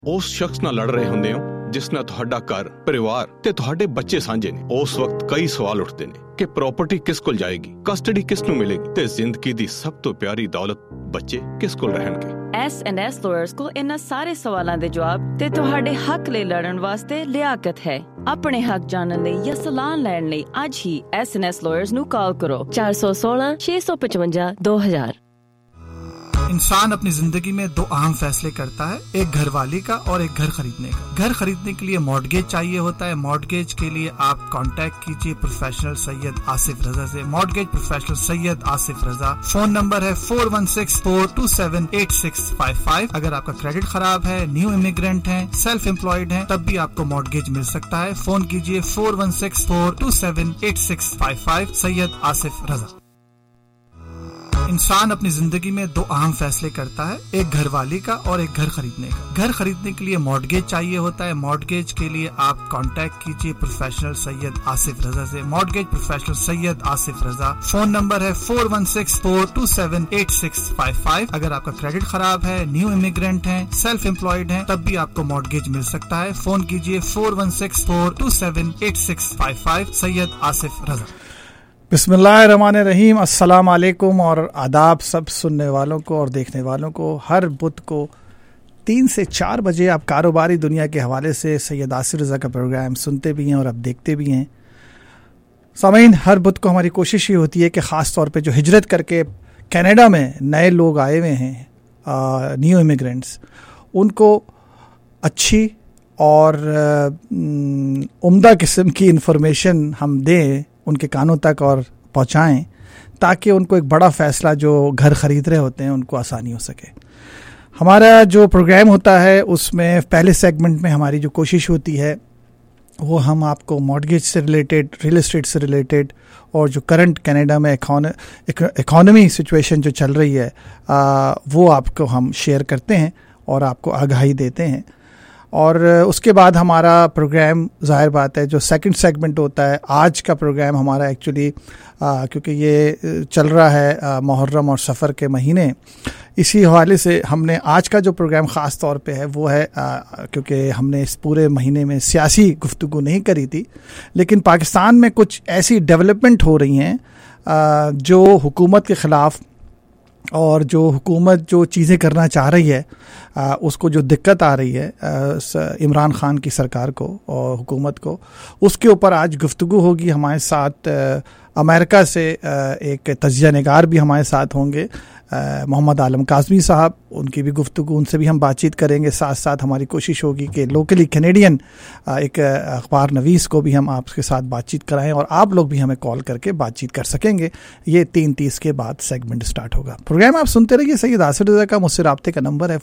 ਉਸ ਸ਼ਖਸ ਨਾਲ ਲੜ ਰਹੇ ਹੁੰਦੇ ਹੋ ਜਿਸ ਨਾਲ ਤੁਹਾਡਾ ਘਰ, ਪਰਿਵਾਰ ਤੇ ਤੁਹਾਡੇ ਬੱਚੇ ਸਾਂਝੇ ਨੇ। ਉਸ ਵਕਤ ਕਈ ਸਵਾਲ ਉੱਠਦੇ ਨੇ ਕਿ ਪ੍ਰਾਪਰਟੀ ਕਿਸ ਕੋਲ ਜਾਏਗੀ, ਕਸਟਡੀ ਕਿਸ ਨੂੰ ਮਿਲੇਗੀ ਤੇ ਜ਼ਿੰਦਗੀ ਦੀ ਸਭ ਤੋਂ ਪਿਆਰੀ ਦੌਲਤ ਬੱਚੇ ਕਿਸ ਕੋਲ ਰਹਿਣਗੇ। S&S ਲਾਇਰਸ ਕੋਲ ਇਹਨਾਂ ਸਾਰੇ ਸਵਾਲਾਂ ਦੇ ਜਵਾਬ ਤੇ ਤੁਹਾਡੇ ਹੱਕ ਲਈ ਲੜਨ ਵਾਸਤੇ ਲਿਆਕਤ ਹੈ। ਆਪਣੇ ਹੱਕ ਜਾਣਨ ਲਈ ਜਾਂ ਸਲਾਹ ਲੈਣ ਲਈ ਅੱਜ ਹੀ S&S ਲਾਇਰਸ ਨੂੰ ਕਾਲ ਕਰੋ 416 655 2000। इंसान अपनी जिंदगी में दो अहम फैसले करता है, एक घरवाली का और एक घर खरीदने का। घर खरीदने के लिए मॉर्गेज चाहिए होता है। मॉर्गेज के लिए आप कांटेक्ट कीजिए प्रोफेशनल सैयद आसिफ रजा से। Mortgage professional Syed Asif Raza. Phone number है 4164278655। अगर आपका क्रेडिट खराब है, न्यू इमिग्रेंट हैं, सेल्फ एम्प्लॉयड हैं, तब भी आपको मॉर्गेज मिल सकता है। फोन कीजिए 4164278655। सैयद आसिफ रजा। इंसान अपनी जिंदगी में दो अहम फैसले करता है, एक घरवाली का और एक घर खरीदने का। घर खरीदने के लिए मॉर्गेज चाहिए होता है। मॉर्गेज के लिए आप कांटेक्ट कीजिए प्रोफेशनल सैयद आसिफ रजा से। Mortgage professional Syed Asif Raza. Phone number है 4164278655। अगर आपका क्रेडिट खराब है, न्यू इमिग्रेंट हैं, सेल्फ एम्प्लॉयड हैं, तब भी आपको मॉर्गेज मिल सकता है। फोन कीजिए 4164278655। सैयद आसिफ रजा। बिस्मिल्लाहिर्रहमानिर्रहीम। अस्सलाम वालेकुम और आदाब सब सुनने वालों को और देखने वालों को। हर बुध को 3 से 4 बजे आप कारोबारी दुनिया के हवाले से सैयद आसिफ रज़ा का प्रोग्राम सुनते भी हैं और अब देखते भी हैं। सामीन, हर बुध को हमारी कोशिश ये होती है कि ख़ास तौर पे जो हिजरत करके कनाडा में नए लोग आए हुए हैं, न्यू इमिग्रेंट्स, उनको अच्छी और उम्दा किस्म की इन्फॉर्मेशन हम दें, उनके कानों तक और पहुँचाएँ, ताकि उनको एक बड़ा फ़ैसला जो घर ख़रीद रहे होते हैं उनको आसानी हो सके। हमारा जो प्रोग्राम होता है उसमें पहले सेगमेंट में हमारी जो कोशिश होती है वो हम आपको मॉर्गेज से रिलेटेड, रियल एस्टेट से रिलेटेड और जो करंट कनाडा में इकॉनमी सिचुएशन जो चल रही है वो आपको हम शेयर करते हैं और आपको आगाही देते हैं। और उसके बाद हमारा प्रोग्राम, ज़ाहिर बात है, जो सेकंड सेगमेंट होता है, आज का प्रोग्राम हमारा एक्चुअली क्योंकि ये चल रहा है मुहर्रम और सफ़र के महीने, इसी हवाले से हमने आज का जो प्रोग्राम ख़ास तौर पे है वो है क्योंकि हमने इस पूरे महीने में सियासी गुफ्तगू नहीं करी थी, लेकिन पाकिस्तान में कुछ ऐसी डेवलपमेंट हो रही हैं जो हुकूमत के ख़िलाफ़ और जो हुकूमत जो चीज़ें करना चाह रही है उसको जो दिक्कत आ रही है इमरान ख़ान की सरकार को और हुकूमत को, उसके ऊपर आज गुफ्तगू होगी। हमारे साथ अमेरिका से एक तजिया निगार भी हमारे साथ होंगे, मोहम्मद आलम काज़मी साहब, उनकी भी गुफ्तगू, उनसे भी हम बातचीत करेंगे। साथ साथ हमारी कोशिश होगी कि लोकली कैनेडियन एक अखबार नवीस को भी हम आपके साथ बातचीत कराएं और आप लोग भी हमें कॉल करके बातचीत कर सकेंगे। ये 3:30 के बाद सेगमेंट स्टार्ट होगा। प्रोग्राम आप सुनते रहिए। सैयद आसिफ रज़ा का मुझसे राब्ते का नंबर है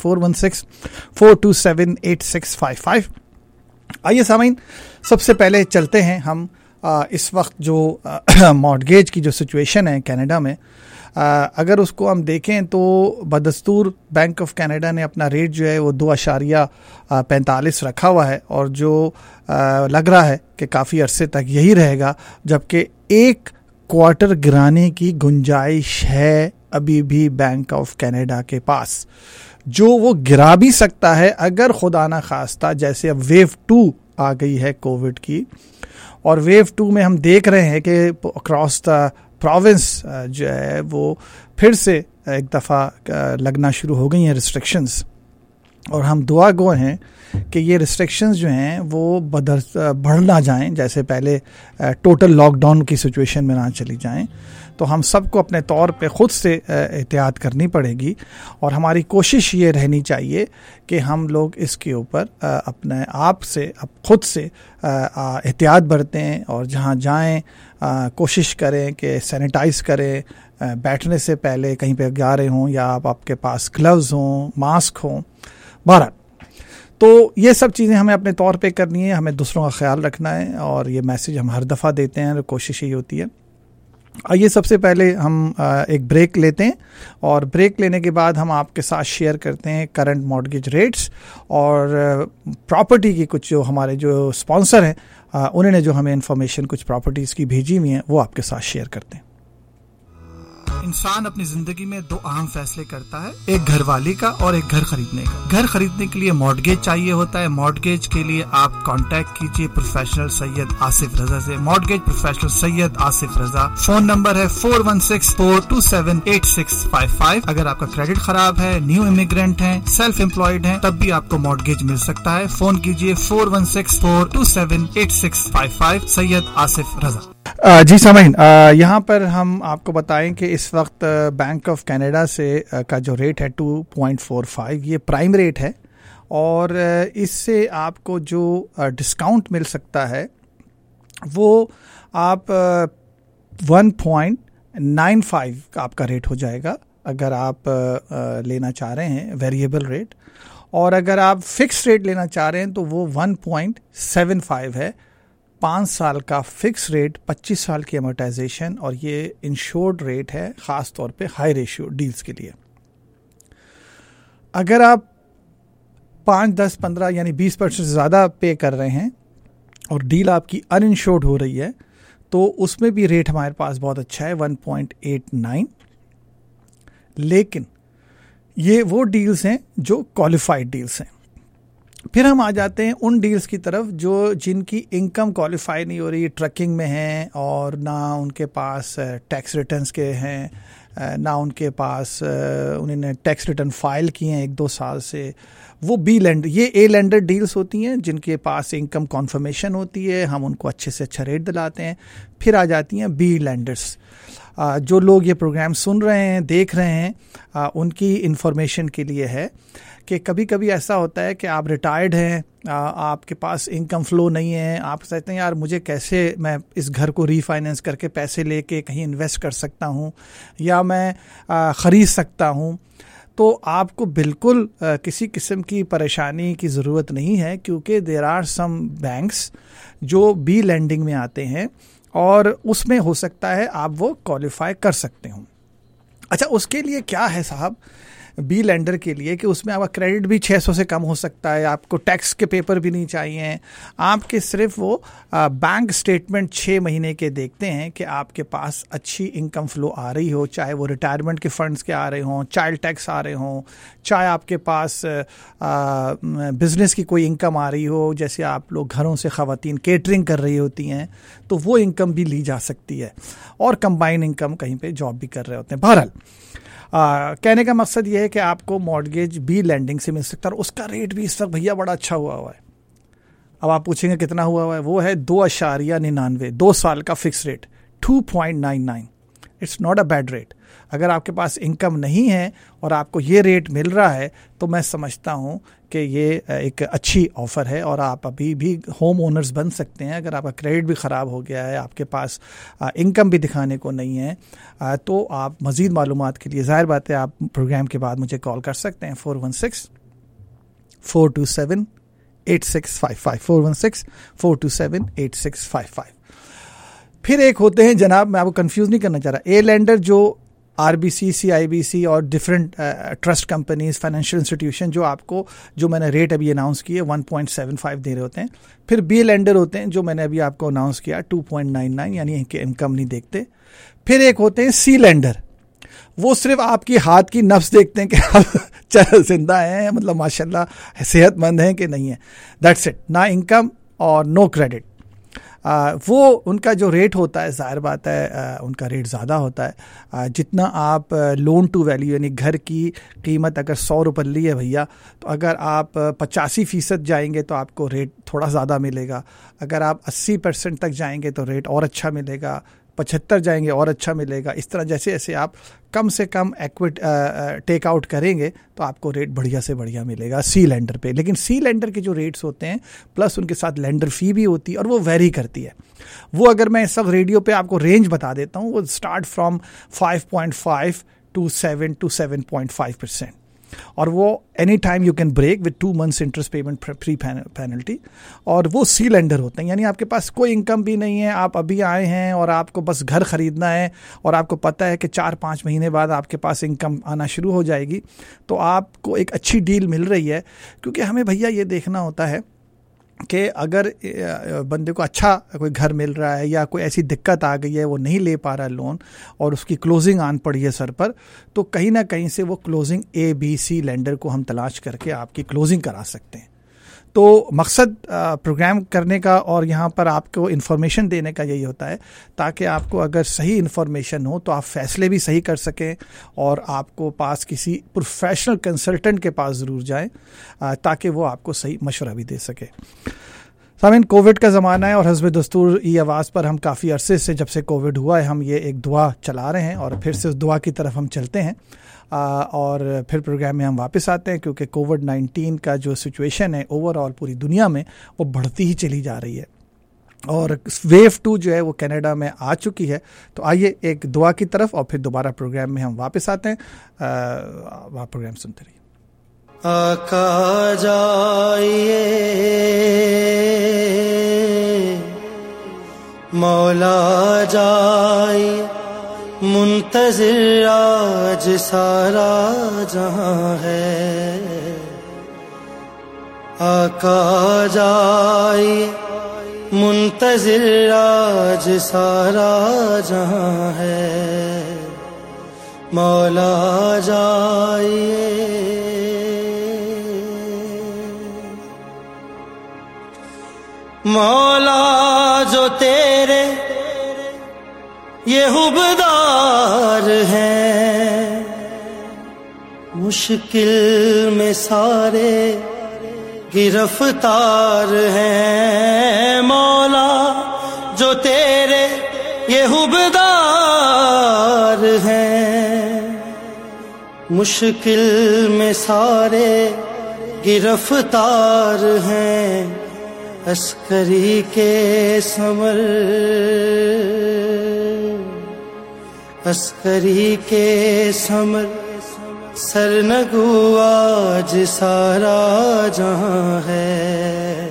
4164278655। आइए सामीन, सबसे पहले चलते हैं हम इस वक्त जो मॉर्गेज की जो सिचुएशन है कनाडा में, अगर उसको हम देखें तो बदस्तूर बैंक ऑफ कनाडा ने अपना रेट जो है वो 2.45 रखा हुआ है और जो लग रहा है कि काफ़ी अरसे तक यही रहेगा, जबकि 1 क्वार्टर गिराने की गुंजाइश है अभी भी बैंक ऑफ कनाडा के पास, जो वो गिरा भी सकता है अगर खुदा ना खास्ता जैसे अब वेव 2 आ गई है कोविड की, और वेव 2 में हम देख रहे हैं कि अक्रॉस द प्रोविंस जो है वो फिर से एक दफ़ा लगना शुरू हो गई हैं रिस्ट्रिक्शंस, और हम दुआ गो हैं कि ये रिस्ट्रिक्शंस जो हैं वो बढ़ ना जाएं, जैसे पहले टोटल लॉकडाउन की सिचुएशन में ना चली जाएं। तो हम सबको अपने तौर पे ख़ुद से एहतियात करनी पड़ेगी और हमारी कोशिश ये रहनी चाहिए कि हम लोग इसके ऊपर अपने आप से खुद से एहतियात बरतें और जहाँ जाएं कोशिश करें कि सैनिटाइज़ करें, बैठने से पहले कहीं पे जा रहे हों या आपके पास ग्लव्स हों, मास्क हों, बहरहाल तो ये सब चीज़ें हमें अपने तौर पे करनी है, हमें दूसरों का ख्याल रखना है और ये मैसेज हम हर दफ़ा देते हैं, कोशिश यही होती है। आइए सबसे पहले हम एक ब्रेक लेते हैं और ब्रेक लेने के बाद हम आपके साथ शेयर करते हैं करंट मॉर्गेज रेट्स और प्रॉपर्टी की कुछ जो हमारे जो स्पॉन्सर हैं उन्होंने जो हमें इंफॉर्मेशन कुछ प्रॉपर्टीज़ की भेजी हुई हैं वो आपके साथ शेयर करते हैं। इंसान अपनी जिंदगी में दो अहम फैसले करता है, एक घर वाली का और एक घर खरीदने का। घर खरीदने के लिए मॉर्गेज चाहिए होता है। मॉर्गेज के लिए आप कांटेक्ट कीजिए प्रोफेशनल सैयद आसिफ रजा से। Mortgage professional Syed Asif Raza. Phone number है 4164278655। अगर आपका क्रेडिट खराब है, न्यू इमिग्रेंट हैं, सेल्फ एम्प्लॉयड हैं, तब भी आपको मॉर्गेज मिल सकता है। फोन कीजिए 4164278655। सैयद आसिफ रजा। जी सामीन, यहाँ पर हम आपको बताएं कि इस वक्त बैंक ऑफ कनाडा से का जो रेट है 2.45, ये प्राइम रेट है और इससे आपको जो डिस्काउंट मिल सकता है वो आप 1.95 का आपका रेट हो जाएगा अगर आप लेना चाह रहे हैं वेरिएबल रेट, और अगर आप फिक्स रेट लेना चाह रहे हैं तो वो 1.75 है। 5 साल का फिक्स रेट, 25 साल की अमोर्टाइजेशन, और ये इंश्योर्ड रेट है ख़ास तौर पे हाई रेशियो डील्स के लिए। अगर आप 5, 10, 15 यानी 20% ज़्यादा पे कर रहे हैं और डील आपकी अनइंश्योर्ड हो रही है तो उसमें भी रेट हमारे पास बहुत अच्छा है 1.89। लेकिन ये वो डील्स हैं जो क्वालिफाइड डील्स हैं। फिर हम आ जाते हैं उन डील्स की तरफ जो जिनकी इनकम क्वालिफाई नहीं हो रही, ट्रकिंग में हैं और ना उनके पास टैक्स रिटर्न्स के हैं, ना उनके पास उन्होंने टैक्स रिटर्न फाइल किए हैं 1-2 साल से। वो बी लेंडर, ये ए लेंडर डील्स होती हैं जिनके पास इनकम कॉन्फर्मेशन होती है, हम उनको अच्छे से अच्छा रेट दिलाते हैं। फिर आ जाती हैं बी लेंडर्स। जो लोग ये प्रोग्राम सुन रहे हैं, देख रहे हैं, उनकी इन्फॉर्मेशन के लिए है कि कभी कभी ऐसा होता है कि आप रिटायर्ड हैं, आपके पास इनकम फ्लो नहीं है, आप सोचते हैं यार मुझे कैसे मैं इस घर को रीफाइनेंस करके पैसे लेके कहीं इन्वेस्ट कर सकता हूँ या मैं ख़रीद सकता हूँ। तो आपको बिल्कुल किसी किस्म की परेशानी की ज़रूरत नहीं है, क्योंकि देयर आर सम बैंक्स जो बी लेंडिंग में आते हैं और उसमें हो सकता है आप वो क्वालिफाई कर सकते हो। अच्छा, उसके लिए क्या है साहब बी लेंडर के लिए कि उसमें आपका क्रेडिट भी 600 से कम हो सकता है, आपको टैक्स के पेपर भी नहीं चाहिए, आपके सिर्फ वो बैंक स्टेटमेंट 6 महीने के देखते हैं कि आपके पास अच्छी इनकम फ्लो आ रही हो, चाहे वो रिटायरमेंट के फंड्स के आ रहे हों, चाइल्ड टैक्स आ रहे हों, चाहे आपके पास बिज़नेस की कोई इनकम आ रही हो, जैसे आप लोग घरों से ख़वातीन केटरिंग कर रही होती हैं तो वो इनकम भी ली जा सकती है, और कंबाइन इनकम कहीं पे जॉब भी कर रहे होते हैं। बहरहाल कहने का मकसद ये है कि आपको मॉर्गेज बी लेंडिंग से मिल सकता है, और उसका रेट भी इस वक्त भैया बड़ा अच्छा हुआ है। अब आप पूछेंगे कितना हुआ है, वो है 2.99, 2 साल का fix rate 2.99। It's not a bad rate. अगर आपके पास इनकम नहीं है और आपको ये रेट मिल रहा है तो मैं समझता हूँ कि ये एक अच्छी ऑफ़र है, और आप अभी भी होम ओनर्स बन सकते हैं। अगर आपका क्रेडिट भी ख़राब हो गया है, आपके पास इनकम भी दिखाने को नहीं है, तो आप मज़ीद मालूमात के लिए ज़ाहिर बात है आप प्रोग्राम के बाद मुझे कॉल कर सकते हैं 416-427-8655 416-427-8655। फिर एक होते हैं जनाब, मैं आपको कंफ्यूज नहीं करना चाह रहा, ए लेंडर जो आरबीसी, सीआईबीसी और different trust companies, financial institution जो मैंने रेट अभी अनाउंस किए 1.75 दे रहे होते हैं। फिर बी लेंडर होते हैं जो मैंने अभी आपको अनाउंस किया 2.99, यानी इनके इनकम नहीं देखते। फिर एक होते हैं सी लेंडर, वो सिर्फ आपकी हाथ की नफ्स देखते हैं कि आप जिंदा हैं, मतलब माशाल्लाह सेहतमंद हैं कि नहीं है, दैट्स इट, ना इनकम और नो क्रेडिट। वो उनका जो रेट होता है, ज़ाहिर बात है उनका रेट ज़्यादा होता है। जितना आप लोन टू वैल्यू, यानी घर की कीमत अगर 100 रुपये ली है भैया, तो अगर आप 85% जाएंगे तो आपको रेट थोड़ा ज़्यादा मिलेगा, अगर आप 80% तक जाएंगे तो रेट और अच्छा मिलेगा, 75 जाएंगे और अच्छा मिलेगा। इस तरह जैसे जैसे आप कम से कम एक्विट टेक आउट करेंगे तो आपको रेट बढ़िया से बढ़िया मिलेगा सी लेंडर पे। लेकिन सी लेंडर के जो रेट्स होते हैं प्लस उनके साथ लेंडर फ़ी भी होती है और वो वेरी करती है। वो अगर मैं इस वक्त रेडियो पे आपको रेंज बता देता हूँ, वो स्टार्ट फ्रॉम 5.5 to 7 to 7.5%, और वो any time you can break with 2 months interest payment free penalty. और वो सी लेंडर होते हैं, यानी आपके पास कोई इनकम भी नहीं है, आप अभी आए हैं और आपको बस घर ख़रीदना है और आपको पता है कि 4-5 महीने बाद आपके पास इनकम आना शुरू हो जाएगी, तो आपको एक अच्छी डील मिल रही है। क्योंकि हमें भैया ये देखना होता है کہ اگر بندے کو اچھا کوئی گھر مل رہا ہے یا کوئی ایسی دقت آ گئی ہے وہ نہیں لے پا رہا لون اور اس کی کلوزنگ آن پڑی ہے سر پر, تو کہیں نہ کہیں سے وہ کلوزنگ ABC لینڈر کو ہم تلاش کر کے آپ کی کلوزنگ کرا سکتے ہیں. تو مقصد پروگرام کرنے کا اور یہاں پر آپ کو انفارمیشن دینے کا یہی ہوتا ہے تاکہ آپ کو اگر صحیح انفارمیشن ہو تو آپ فیصلے بھی صحیح کر سکیں اور آپ کو پاس کسی پروفیشنل کنسلٹنٹ کے پاس ضرور جائیں تاکہ وہ آپ کو صحیح مشورہ بھی دے سکے. سامعین, کووڈ کا زمانہ ہے اور حسب دستور ای آواز پر ہم کافی عرصے سے جب سے کووڈ ہوا ہے ہم یہ ایک دعا چلا رہے ہیں اور پھر سے اس دعا کی طرف ہم چلتے ہیں اور پھر پروگرام میں ہم واپس آتے ہیں کیونکہ کووڈ-19 کا جو سچویشن ہے اوور آل پوری دنیا میں وہ بڑھتی ہی چلی جا رہی ہے اور ویو 2 جو ہے وہ کینیڈا میں آ چکی ہے. تو آئیے ایک دعا کی طرف اور پھر دوبارہ پروگرام میں ہم واپس آتے ہیں. آپ پروگرام سنتے رہیے. آقا جائیے مولا جائیے منتظر آج سارا جہاں ہے. آقا جائیے منتظر آج سارا جہاں ہے. مولا جائیے مولا جو تیرے یہ حبدار ہیں مشکل میں سارے گرفتار ہیں. مولا جو تیرے یہ حبدار ہیں مشکل میں سارے گرفتار ہیں. عسکری کے ثمر عسکری کے ثمر سرنگو آج سارا جہاں ہے.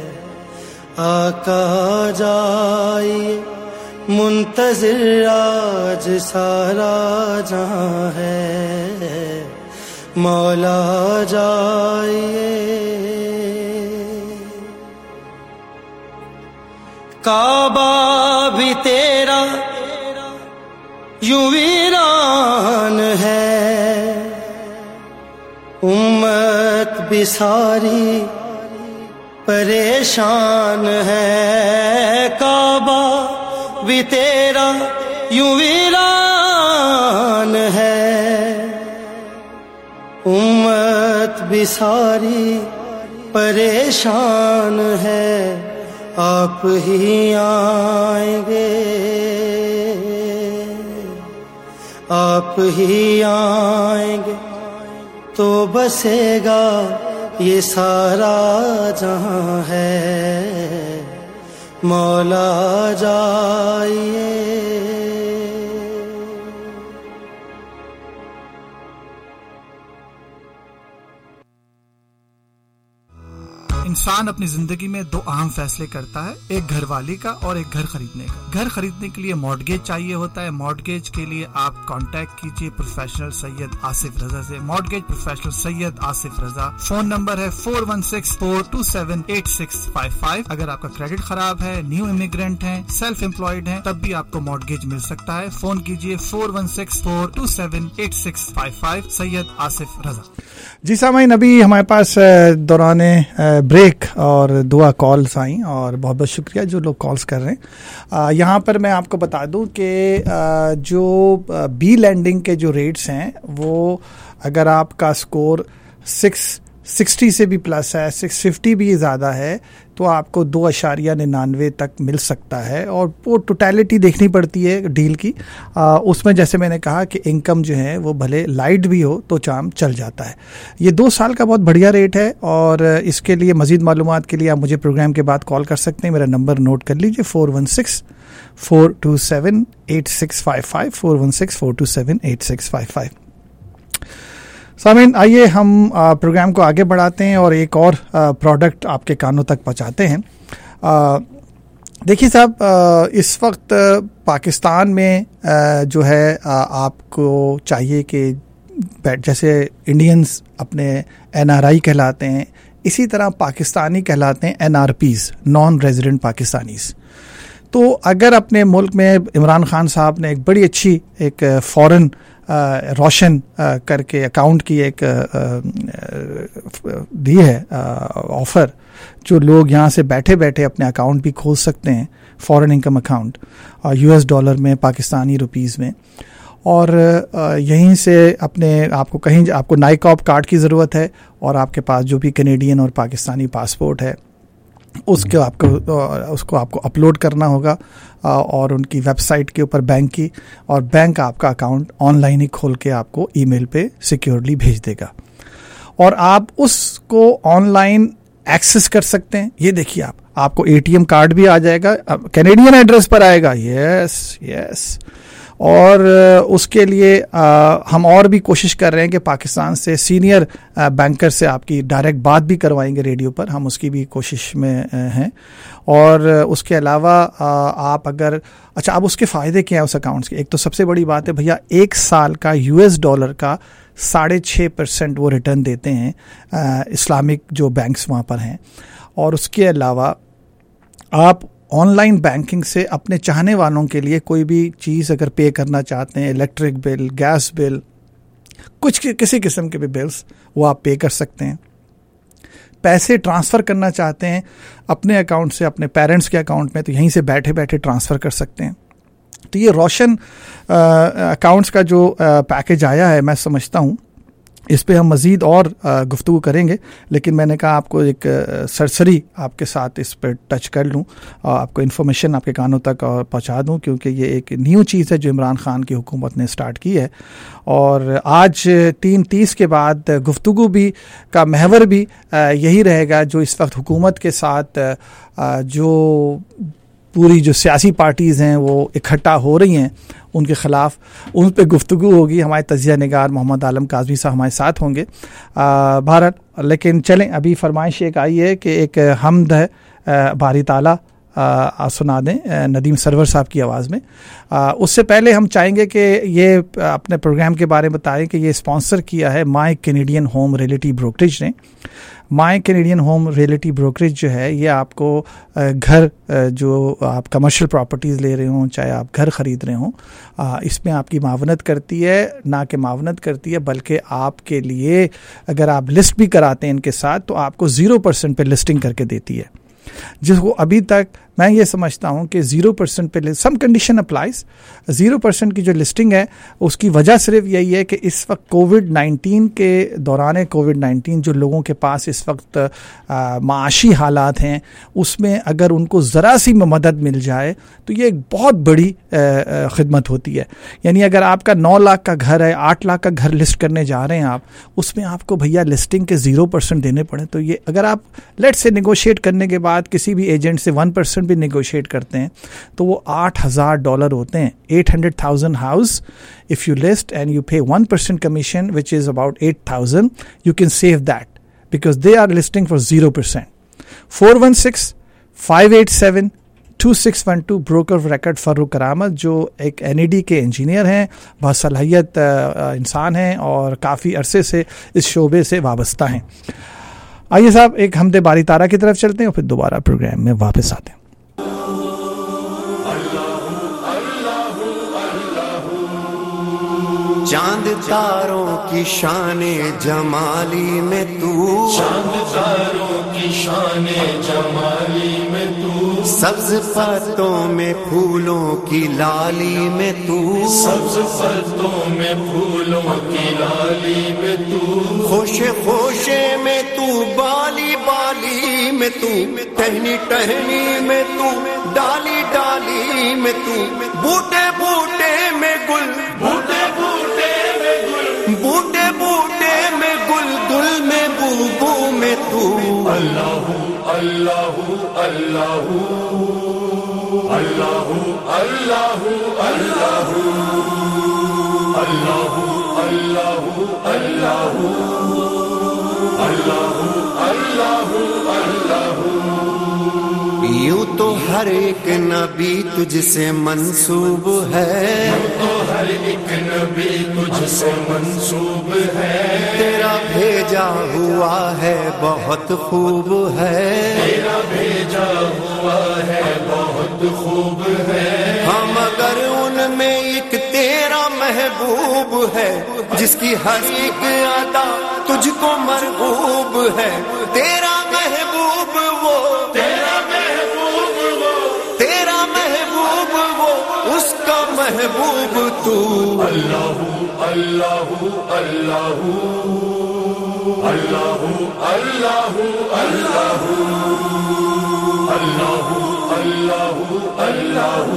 آقا جائیے منتظر آج سارا جہاں ہے. مولا جائیے کعبہ بھی تیرا یوں ویران ہے امت بھی ساری پریشان ہے. کعبہ بھی تیرا یوں ویران ہے امت بھی ساری پریشان ہے. آپ ہی آئیں گے آپ ہی آئیں گے تو بسے گا یہ سارا جہاں ہے. مولا جائیے انسان اپنی زندگی میں دو اہم فیصلے کرتا ہے, ایک گھر والی کا اور ایک گھر خریدنے کا. گھر خریدنے کے لیے مارٹگیج چاہیے ہوتا ہے. مارٹگیج کے لیے آپ کانٹیکٹ کیجئے پروفیشنل سید آصف رضا سے. Mortgage professional Syed Asif Raza. Phone number ہے 4164278655. اگر آپ کا کریڈٹ خراب ہے, نیو امیگرینٹ ہیں, سیلف امپلائڈ ہیں, تب بھی آپ کو مارٹگیج مل سکتا ہے. فون کیجئے 4164278655. سید آصف رضا. جی سامعین, ابھی ہمارے پاس دوران بریک اور دعا کالز آئیں اور بہت بہت شکریہ جو لوگ کالز کر رہے ہیں. یہاں پر میں آپ کو بتا دوں کہ جو بی لینڈنگ کے جو ریٹس ہیں وہ اگر آپ کا سکور 660 سے بھی پلس ہے, 650 بھی زیادہ ہے, تو آپ کو 2.99 تک مل سکتا ہے. اور وہ ٹوٹیلٹی دیکھنی پڑتی ہے ڈیل کی. اس میں جیسے میں نے کہا کہ انکم جو ہے وہ بھلے لائٹ بھی ہو تو چام چل جاتا ہے. یہ 2 سال کا بہت بڑھیا ریٹ ہے اور اس کے لیے مزید معلومات کے لیے آپ مجھے پروگرام کے بعد کال کر سکتے ہیں. میرا نمبر نوٹ کر لیجیے 416-427-8655 416-427-8655. سامعین, آئیے ہم پروگرام کو آگے بڑھاتے ہیں اور ایک اور پروڈکٹ آپ کے کانوں تک پہنچاتے ہیں. دیکھیے صاحب, اس وقت پاکستان میں جو ہے آپ کو چاہیے کہ جیسے انڈینز اپنے NRI کہلاتے ہیں, اسی طرح پاکستانی کہلاتے ہیں NRPs, نان ریزیڈنٹ پاکستانیز. تو اگر اپنے ملک میں عمران خان صاحب نے ایک بڑی اچھی ایک فورن روشن کر کے اکاؤنٹ کی ایک دی ہے آفر, جو لوگ یہاں سے بیٹھے بیٹھے اپنے اکاؤنٹ بھی کھول سکتے ہیں, فورن انکم اکاؤنٹ, US میں, پاکستانی روپیز میں, اور یہیں سے اپنے آپ کو کہیں آپ کو نائکاپ کارڈ کی ضرورت ہے اور آپ کے پاس جو بھی کینیڈین اور پاکستانی پاسپورٹ ہے اس کو آپ کو اپلوڈ کرنا ہوگا اور ان کی ویب سائٹ کے اوپر بینک کی, اور بینک آپ کا اکاؤنٹ آن لائن ہی کھول کے آپ کو ای میل پہ سیکیورلی بھیج دے گا, اور آپ اس کو آن لائن ایکسس کر سکتے ہیں. یہ دیکھیے آپ کو ATM کارڈ بھی آ جائے گا, کینیڈین ایڈریس پر آئے گا. یس. اور اس کے لیے ہم اور بھی کوشش کر رہے ہیں کہ پاکستان سے سینئر بینکر سے آپ کی ڈائریکٹ بات بھی کروائیں گے ریڈیو پر, ہم اس کی بھی کوشش میں ہیں. اور اس کے علاوہ آپ اگر اب اس کے فائدے کیا ہیں اس اکاؤنٹس کے, ایک تو سب سے بڑی بات ہے بھیا, 1 سال کا $, کا 6.5% وہ ریٹرن دیتے ہیں اسلامک جو بینکس وہاں پر ہیں. اور اس کے علاوہ آپ آن لائن بینکنگ سے اپنے چاہنے والوں کے لیے کوئی بھی چیز اگر پے کرنا چاہتے ہیں, الیکٹرک بل, گیس بل, کچھ کسی قسم کے بھی بلز, وہ آپ پے کر سکتے ہیں. پیسے ٹرانسفر کرنا چاہتے ہیں اپنے اکاؤنٹ سے اپنے پیرنٹس کے اکاؤنٹ میں, تو یہیں سے بیٹھے بیٹھے ٹرانسفر کر سکتے ہیں. تو یہ روشن اکاؤنٹس کا جو پیکج آیا ہے, میں سمجھتا ہوں اس پہ ہم مزید اور گفتگو کریں گے, لیکن میں نے کہا آپ کو ایک سرسری آپ کے ساتھ اس پہ ٹچ کر لوں, آپ کو انفارمیشن آپ کے کانوں تک پہنچا دوں, کیونکہ یہ ایک نیو چیز ہے جو عمران خان کی حکومت نے سٹارٹ کی ہے. اور آج 3:30 کے بعد گفتگو بھی کا محور بھی یہی رہے گا, جو اس وقت حکومت کے ساتھ جو پوری جو سیاسی پارٹیز ہیں وہ اکٹھا ہو رہی ہیں ان کے خلاف, ان پہ گفتگو ہوگی. ہمارے تجزیہ نگار محمد عالم کاظمی صاحب ہمارے ساتھ ہوں گے بھارت. لیکن چلیں, ابھی فرمائش ایک آئی ہے کہ ایک حمد ہے باری تعالیٰ سنا دیں ندیم سرور صاحب کی آواز میں. اس سے پہلے ہم چاہیں گے کہ یہ اپنے پروگرام کے بارے میں بتائیں کہ یہ اسپانسر کیا ہے My Canadian Home Realty Brokerage نے. My Canadian Home Realty Brokerage جو ہے یہ آپ کو گھر, جو آپ کمرشل پراپرٹیز لے رہے ہوں, چاہے آپ گھر خرید رہے ہوں, اس میں آپ کی معاونت کرتی ہے. نہ کہ معاونت کرتی ہے بلکہ آپ کے لیے اگر آپ لسٹ بھی کراتے ہیں ان کے ساتھ تو آپ کو 0% پہ لسٹنگ کر کے دیتی ہے, جس کو ابھی تک میں یہ سمجھتا ہوں کہ 0% پہ سم کنڈیشن اپلائز. 0% کی جو لسٹنگ ہے اس کی وجہ صرف یہی ہے کہ اس وقت کووڈ-19 کے دوران کووڈ-19 جو لوگوں کے پاس اس وقت معاشی حالات ہیں اس میں اگر ان کو ذرا سی مدد مل جائے تو یہ ایک بہت بڑی خدمت ہوتی ہے. یعنی اگر آپ کا 9 لاکھ کا گھر ہے, 8 لاکھ کا گھر لسٹ کرنے جا رہے ہیں آپ, اس میں آپ کو بھیا لسٹنگ کے 0% دینے پڑے, تو یہ اگر آپ لیٹ سے نیگوشیٹ کرنے کے بعد کسی بھی ایجنٹ سے 1% بھی نیگوشیٹ کرتے ہیں تو وہ $8,000 ہوتے ہیں. 800,000 house, if you list and you pay 1% commission, which is about 8,000, you can save that because they are listing for 0%. 416-587-2612 broker of record Farooq Karamat, جو ایک NED کے انجینئر ہیں, باصلاحیت انسان ہیں اور کافی عرصے سے اس شعبے سے وابستہ ہیں. آئیے صاحب ایک حمد باری تعالیٰ کی طرف چلتے ہیں اور پھر دوبارہ پروگرام میں واپس آتے ہیں. چاند تاروں کی شان جمالی میں تو, چاند تاروں کی شان جمالی میں تو, سبز پتوں میں پھولوں کی لالی میں تو, سبز پتوں میں پھولوں کی لالی میں تو, خوشے خوشے میں تو, بالی بالی میں تو, ٹہنی ٹہنی میں تو, ڈالی ڈالی میں تو, بوٹے بوٹے میں گل, بوٹے بوٹے میں گل, بوٹے بوٹے میں گل, گل میں بو بو میں تو. اللہ اللہ اللہ اللہ اللہ اللہ اللہ اللہ اللہ اللہ اللہ اللہ. یوں تو ہر ایک نبی تجھ سے منسوب ہے، تو ہر ایک نبی تجھ سے منسوب ہے، تیرا بھیجا ہوا ہے بہت خوب ہے، تیرا بھیجا ہوا ہے بہت خوب ہے، ہاں مگر ان میں ایک تیرا محبوب ہے جس کی ہر ایک ادا تجھ کو مرغوب ہے، تیرا محبوب وہ، تیرا محبوب وہ، تیرا محبوب وہ، اس کا محبوب تو، اللہ اللہ اللہ اللہ اللہ اللہ اللہ اللہ اللہ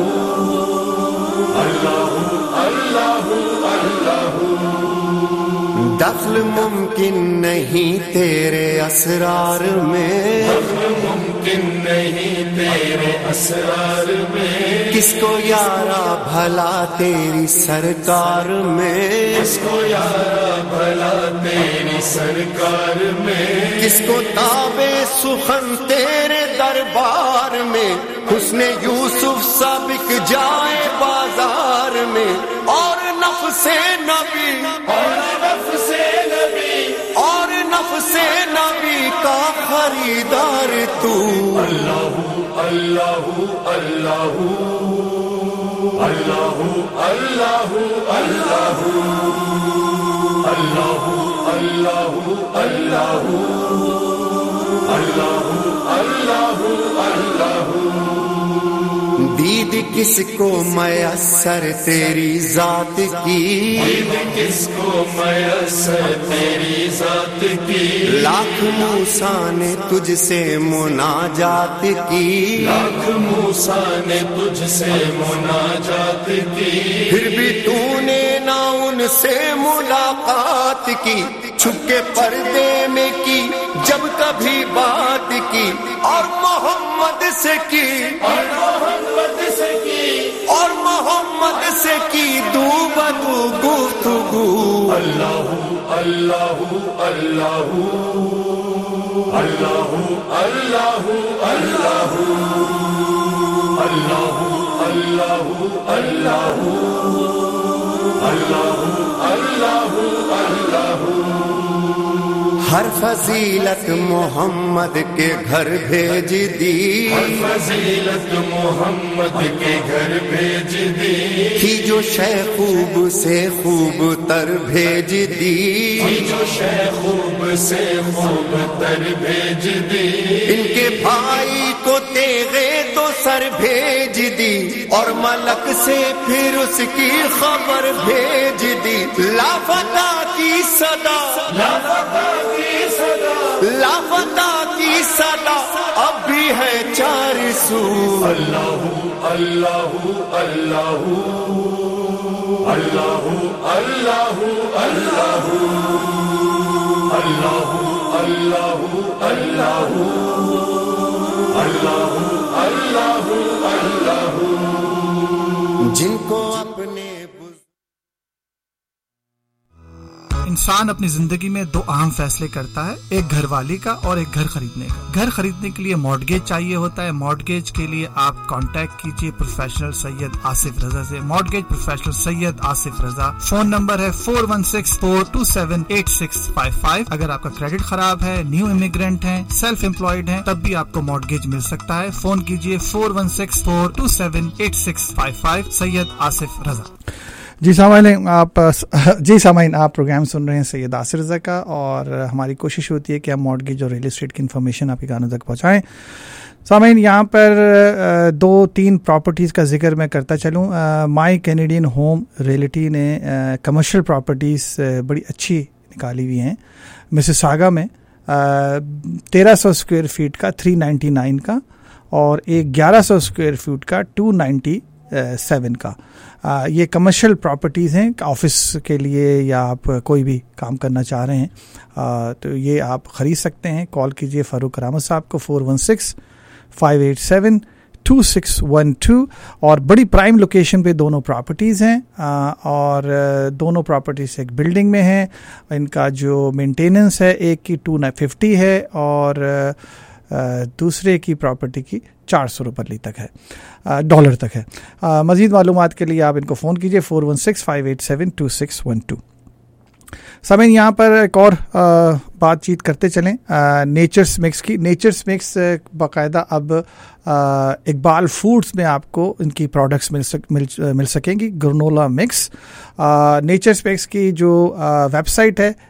اللہ اللہ۔ دخل ممکن نہیں تیرے اسرار میں، ممکن نہیں تیرے اسرار میں، کس کو یارا بھلا تیری سرکار میں، کس کو یارا بھلا تیری سرکار میں، کس کو تابے سخن تیرے دربار میں، حسن یوسف سا بک جائے بازار میں، اور نفس نبی، اور نفس نبی، اور نفس نبی کا خریدار تو، اللہ اللہ اللہ اللہ اللہ اللہ اللہ اللہ اللہ اللہ۔ دید کس کو میسر تیری ذات کی، کس کو میسر تیری ذات کی، لاکھ موسیٰ نے تجھ سے مناجات کی، لاکھ موسیٰ نے تجھ سے مناجات کی، پھر بھی تو نے نہ ان سے ملاقات کی، چھپ کے پردے میں کی جب کبھی بات کی، اور محمد سے کی، اور محمد سے کی، اور محمد سے کی دو بدو گفتگو، اللہ اللہ اللہ اللہ اللہ اللہ اللہ اللہ اللہ اللہ۔ ہر فضیلت محمد کے گھر بھیج دی، فضیلت محمد کے گھر بھیج دی، تھی جو شے خوب سے خوب تر بھیج دی، جو شے خوب سے خوب تر بھیج دی، ان کے بھائی کو تیغے تو سر بھیج دی، اور ملک سے پھر اس کی خبر بھیج دی، لافتہ کی صدا، لافتہ کی صدا، لافتہ کی صدا اب بھی ہے چار سو، اللہ اللہ اللہ اللہ اللہ اللہ اللہ اللہ اللہ اللہ اللہ۔ جن کو اپنے انسان اپنی زندگی میں دو اہم فیصلے کرتا ہے، ایک گھر والی کا اور ایک گھر خریدنے کا۔ گھر خریدنے کے لیے مارٹگیج چاہیے ہوتا ہے، مارٹگیج کے لیے آپ کانٹیکٹ کیجئے پروفیشنل سید آصف رضا سے۔ Mortgage professional Syed Asif Raza, phone number ہے 4164278655۔ اگر آپ کا کریڈٹ خراب ہے، نیو امیگرینٹ ہیں، سیلف امپلائڈ ہیں، تب بھی آپ کو مارٹگیج مل سکتا ہے۔ فون کیجئے 4164278655، سید آصف رضا۔ جی سامعین آپ پروگرام سن رہے ہیں سید آصف رضا کا، اور ہماری کوشش ہوتی ہے کہ ہم مارٹگیج اور ریل اسٹیٹ کی انفارمیشن آپ کے کانوں تک پہنچائیں۔ سامعین یہاں پر 2-3 پراپرٹیز کا ذکر میں کرتا چلوں۔ مائی کینیڈین ہوم ریئلٹی نے کمرشل پراپرٹیز بڑی اچھی نکالی ہوئی ہیں مسیساگا میں، 1300 اسکوائر فیٹ کا 399 کا، اور ایک 1100 اسکوائر فیٹ کا 297 کا۔ یہ کمرشل پراپرٹیز ہیں، آفس کے لیے یا آپ کوئی بھی کام کرنا چاہ رہے ہیں تو یہ آپ خرید سکتے ہیں۔ کال کیجئے فاروق کرامت صاحب کو 416-587-2612، اور بڑی پرائم لوکیشن پہ دونوں پراپرٹیز ہیں، اور دونوں پراپرٹیز ایک بلڈنگ میں ہیں۔ ان کا جو مینٹیننس ہے ایک کی 250 ہے، اور दूसरे की प्रॉपर्टी की 400 रुपये तक है, डॉलर तक है। मज़ीद मालूमात के लिए आप इनको फ़ोन कीजिए 4165872612। समय यहाँ पर एक और बातचीत करते चलें नेचर्स मिक्स की। नेचर्स मिक्स बाकायदा अब इकबाल फूड्स में आपको इनकी प्रोडक्ट्स मिल सकेंगी। ग्रेनोला मिक्स, नेचर्स मिक्स की जो वेबसाइट है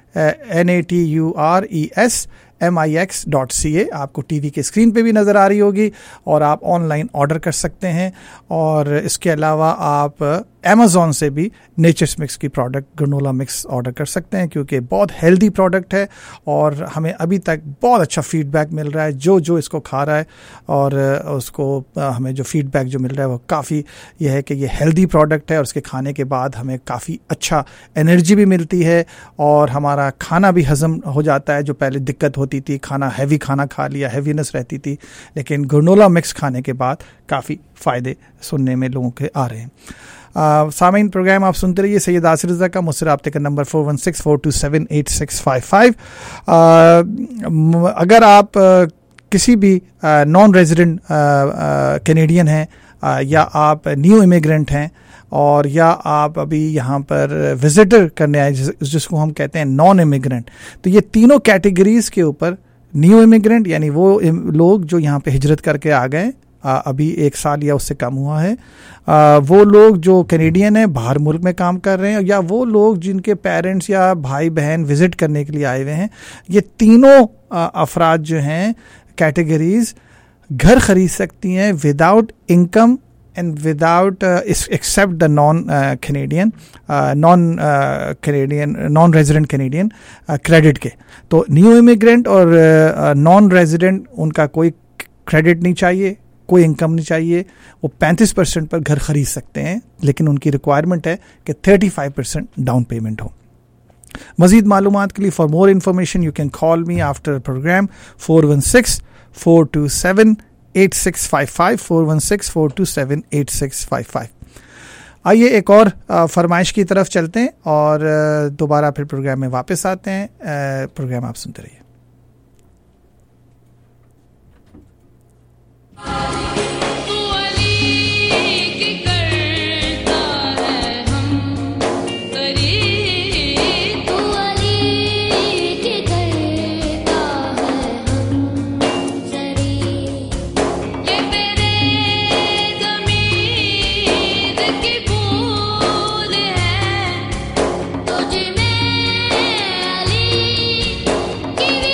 NATURESMIX.ca आपको टीवी के स्क्रीन पे भी नज़र आ रही होगी और आप ऑनलाइन ऑर्डर कर सकते हैं। और इसके अलावा आप अमेज़ॉन से भी नेचर्स मिक्स की प्रोडक्ट ग्रेनोला मिक्स ऑर्डर कर सकते हैं, क्योंकि बहुत हेल्दी प्रोडक्ट है और हमें अभी तक बहुत अच्छा फीडबैक मिल रहा है जो इसको खा रहा है, और उसको हमें जो फीडबैक जो मिल रहा है वो काफ़ी यह है कि ये हेल्दी प्रोडक्ट है और उसके खाने के बाद हमें काफ़ी अच्छा एनर्जी भी मिलती है और हमारा खाना भी हज़म हो जाता है। जो पहले दिक्कत होती थी, हैवी खाना खा लिया, हैवीनेस रहती थी, लेकिन ग्रेनोला मिक्स खाने के बाद काफ़ी फ़ायदे सुनने में लोगों के आ रहे हैं। सामीन प्रोग्राम आप सुनते रहिए। सैयद आसिर रज़ा का मुझसे रब्ते का नंबर 4164278655। अगर आप किसी भी नॉन रेजिडेंट कैनेडियन हैं या आप न्यू इमिग्रेंट हैं और या आप अभी यहाँ पर विजिटर करने आए जिसको हम कहते हैं नॉन इमिग्रेंट, तो ये तीनों कैटेगरीज़ के ऊपर न्यू इमिग्रेंट यानी वो लोग जो यहाँ पे हिजरत करके आ गए अभी 1 साल या उससे कम हुआ है, वो लोग जो कैनेडियन हैं बाहर मुल्क में काम कर रहे हैं, या वो लोग जिनके पेरेंट्स या भाई बहन विज़िट करने के लिए आए हुए हैं, ये तीनों अफराद जो हैं कैटेगरीज़ घर ख़रीद सकती हैं without income and without except the non resident Canadian credit के। तो न्यू इमिग्रेंट और नॉन रेजिडेंट उनका कोई क्रेडिट नहीं चाहिए, कोई इनकम नहीं चाहिए, वो 35% पर घर ख़रीद सकते हैं, लेकिन उनकी रिक्वायरमेंट है कि 35% डाउन पेमेंट हो। मज़ीद मालूमात के लिए for more information you can call me after program 416-427-8655 416-427-8655। आइए एक और फरमाइश की तरफ चलते हैं और दोबारा फिर प्रोग्राम में वापस आते हैं। प्रोग्राम आप सुनते रहिए। तुझ में अली की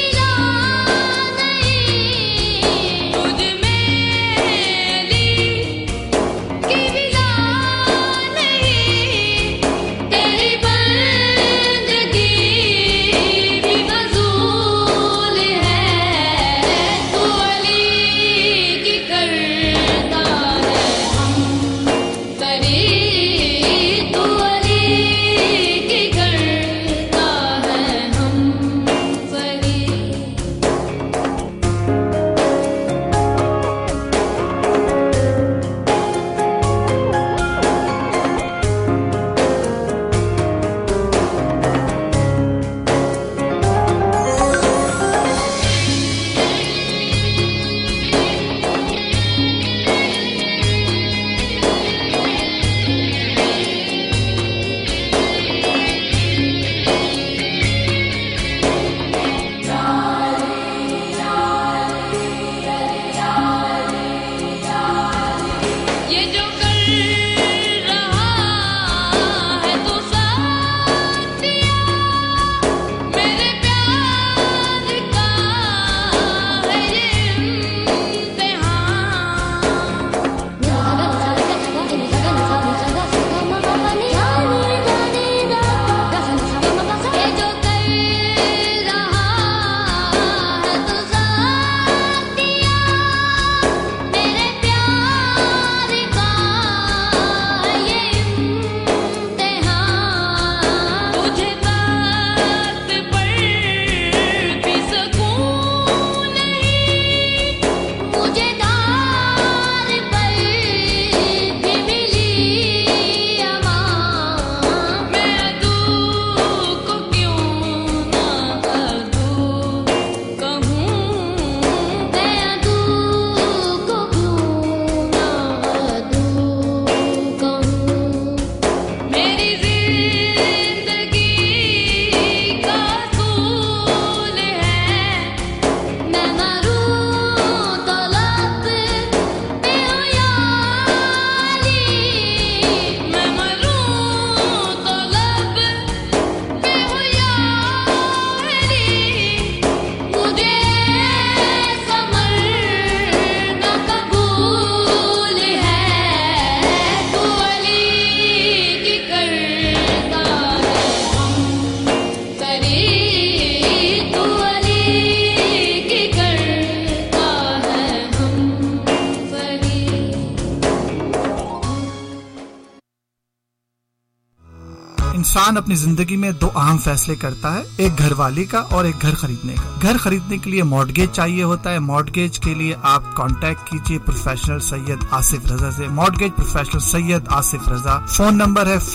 انسان اپنی زندگی میں دو اہم فیصلے کرتا ہے, ایک گھر والی کا اور ایک گھر خریدنے کا. گھر خریدنے کے لیے مارٹگیج چاہیے ہوتا ہے. مارٹگیج کے لیے آپ کانٹیکٹ کیجئے پروفیشنل سید آصف رضا سے. Mortgage professional Syed Asif Raza. Phone number ہے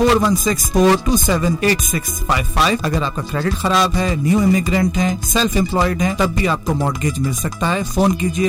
4164278655. اگر آپ کا کریڈٹ خراب ہے, نیو امیگرینٹ ہیں, سیلف امپلائڈ ہیں, تب بھی آپ کو مارٹگیج مل سکتا ہے. فون کیجئے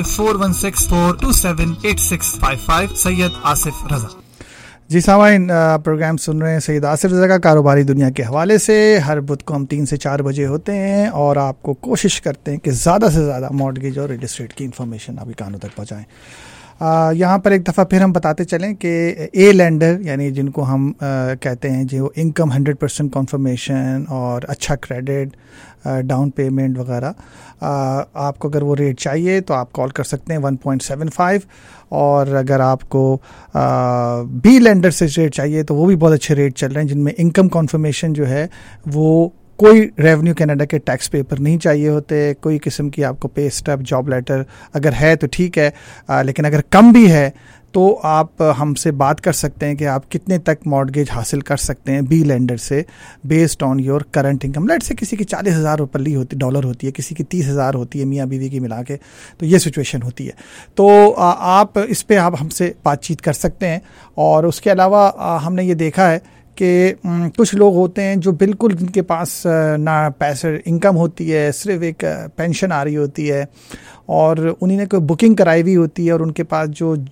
4164278655. سید آصف رضا. جی سامعین, پروگرام سن رہے ہیں سید آصف رضا کا کاروباری دنیا کے حوالے سے. ہر بدھ کو ہم 3 سے 4 بجے ہوتے ہیں اور آپ کو کوشش کرتے ہیں کہ زیادہ سے زیادہ مارٹگیج اور ریل اسٹیٹ کی انفارمیشن آپ کے کانوں تک پہنچائیں. یہاں پر ایک دفعہ پھر ہم بتاتے چلیں کہ اے لینڈر یعنی جن کو ہم کہتے ہیں جو انکم 100% کنفرمیشن اور اچھا کریڈٹ, ڈاؤن پیمنٹ وغیرہ, آپ کو اگر وہ ریٹ چاہیے تو آپ کال کر سکتے ہیں 1.75. اور اگر آپ کو بی لینڈر سے ریٹ چاہیے تو وہ بھی بہت اچھے ریٹ چل رہے ہیں جن میں انکم کنفرمیشن جو ہے وہ کوئی ریونیو کینیڈا کے ٹیکس پیپر نہیں چاہیے ہوتے, کوئی قسم کی آپ کو پے اسٹیپ, جاب لیٹر اگر ہے تو ٹھیک ہے, لیکن اگر کم بھی ہے تو آپ ہم سے بات کر سکتے ہیں کہ آپ کتنے تک مارٹگیج حاصل کر سکتے ہیں بی لینڈر سے based on your current income. Let say کسی کی $40,000 ڈالر ہوتی ہے, کسی کی 30,000 ہوتی ہے, میاں بیوی کی ملا کے, تو یہ سچویشن ہوتی ہے. تو آپ اس پہ آپ ہم سے بات چیت کر سکتے ہیں. اور اس کے علاوہ ہم نے یہ دیکھا ہے کہ کچھ لوگ ہوتے ہیں جو بالکل جن کے پاس نہ پیسے انکم ہوتی ہے, صرف ایک پینشن آ رہی ہوتی ہے اور انہیں نے کوئی بکنگ کرائی ہوئی ہوتی ہے اور ان کے پاس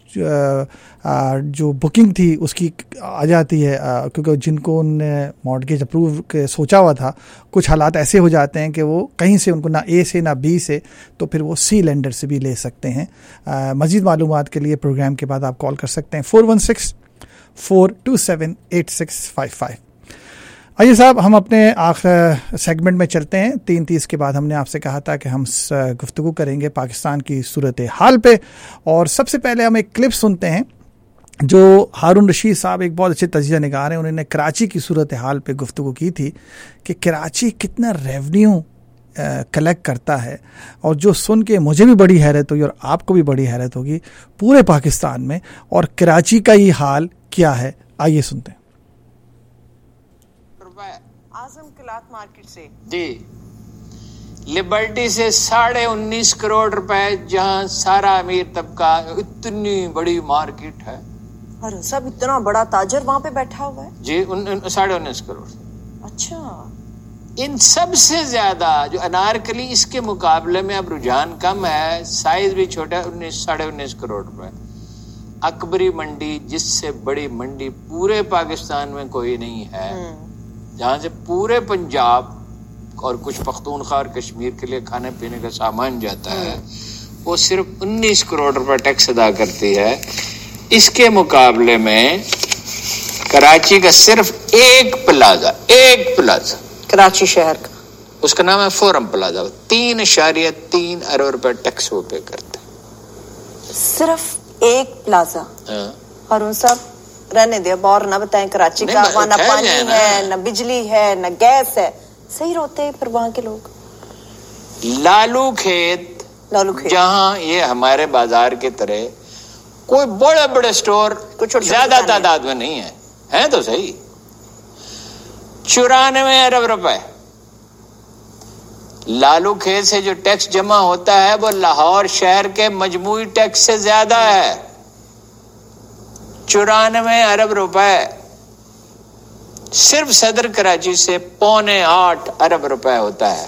جو بکنگ تھی اس کی آ جاتی ہے, کیونکہ جن کو ان نے مارٹگیج اپروو سوچا ہوا تھا, کچھ حالات ایسے ہو جاتے ہیں کہ وہ کہیں سے ان کو نہ اے سے نہ بی سے, تو پھر وہ سی لینڈر سے بھی لے سکتے ہیں. مزید معلومات کے لیے پروگرام کے بعد آپ کال کر سکتے ہیں 416-427-8655. آئیے صاحب, ہم اپنے آخر سیگمنٹ میں چلتے ہیں. 3:30 کے بعد ہم نے آپ سے کہا تھا کہ ہم گفتگو کریں گے پاکستان کی صورتحال پہ, اور سب سے پہلے ہم ایک کلپ سنتے ہیں جو ہارون رشید صاحب ایک بہت اچھے تجزیہ نگار ہیں, انہوں نے کراچی کی صورتحال پہ گفتگو کی تھی کہ کراچی کتنا ریونیو کلیکٹ کرتا ہے, اور جو سن کے مجھے بھی بڑی حیرت ہوگی اور آپ کو بھی بڑی حیرت ہوگی پورے پاکستان میں, اور کراچی کا یہ حال کیا ہے. آئیے سنتے ہیں. اعظم کلاتھ مارکیٹ سے جی, لبرٹی سے 19.5 کروڑ روپے, جہاں سارا امیر طبقہ, اتنی بڑی مارکیٹ ہے. اور سب اتنا بڑا تاجر وہاں پہ بیٹھا ہوا ہے جی, 19.5 کروڑ. اچھا, ان سب سے زیادہ جو انارکلی, اس کے مقابلے میں اب رجحان کم ہے, سائز بھی چھوٹا ہے, 19.5 کروڑ روپے. اکبری منڈی, جس سے بڑی منڈی پورے پاکستان میں کوئی نہیں ہے, جہاں سے پورے پنجاب اور کچھ پختونخوا اور کشمیر کے لیے کھانے پینے کا سامان جاتا ہے, وہ صرف 19 کروڑ روپے ٹیکس ادا کرتی ہے. اس کے مقابلے میں کراچی کا صرف ایک پلازا کراچی شہر کا, اس کا نام ہے فورم پلازا, 3.3 ارب روپے ٹیکس وہ پے کرتے ہیں. صرف ایک پلازا. اور ان سب رہنے دے, اب اور نہ بتائیں کراچی کا وہاں نہ پانی ہے, نہ بجلی ہے, نہ گیس ہے. صحیح روتے ہیں پھر وہاں کے لوگ. لالو کھیت جہاں یہ ہمارے بازار کے طرح کوئی بڑے بڑے سٹور کچھ زیادہ تعداد میں نہیں ہے تو صحیح, 94 ارب روپے. لالو کھیت سے جو ٹیکس جمع ہوتا ہے وہ لاہور شہر کے مجموعی ٹیکس سے زیادہ ہے, 94 ارب روپے. صرف صدر کراچی سے 7.25 ارب روپے ہوتا ہے.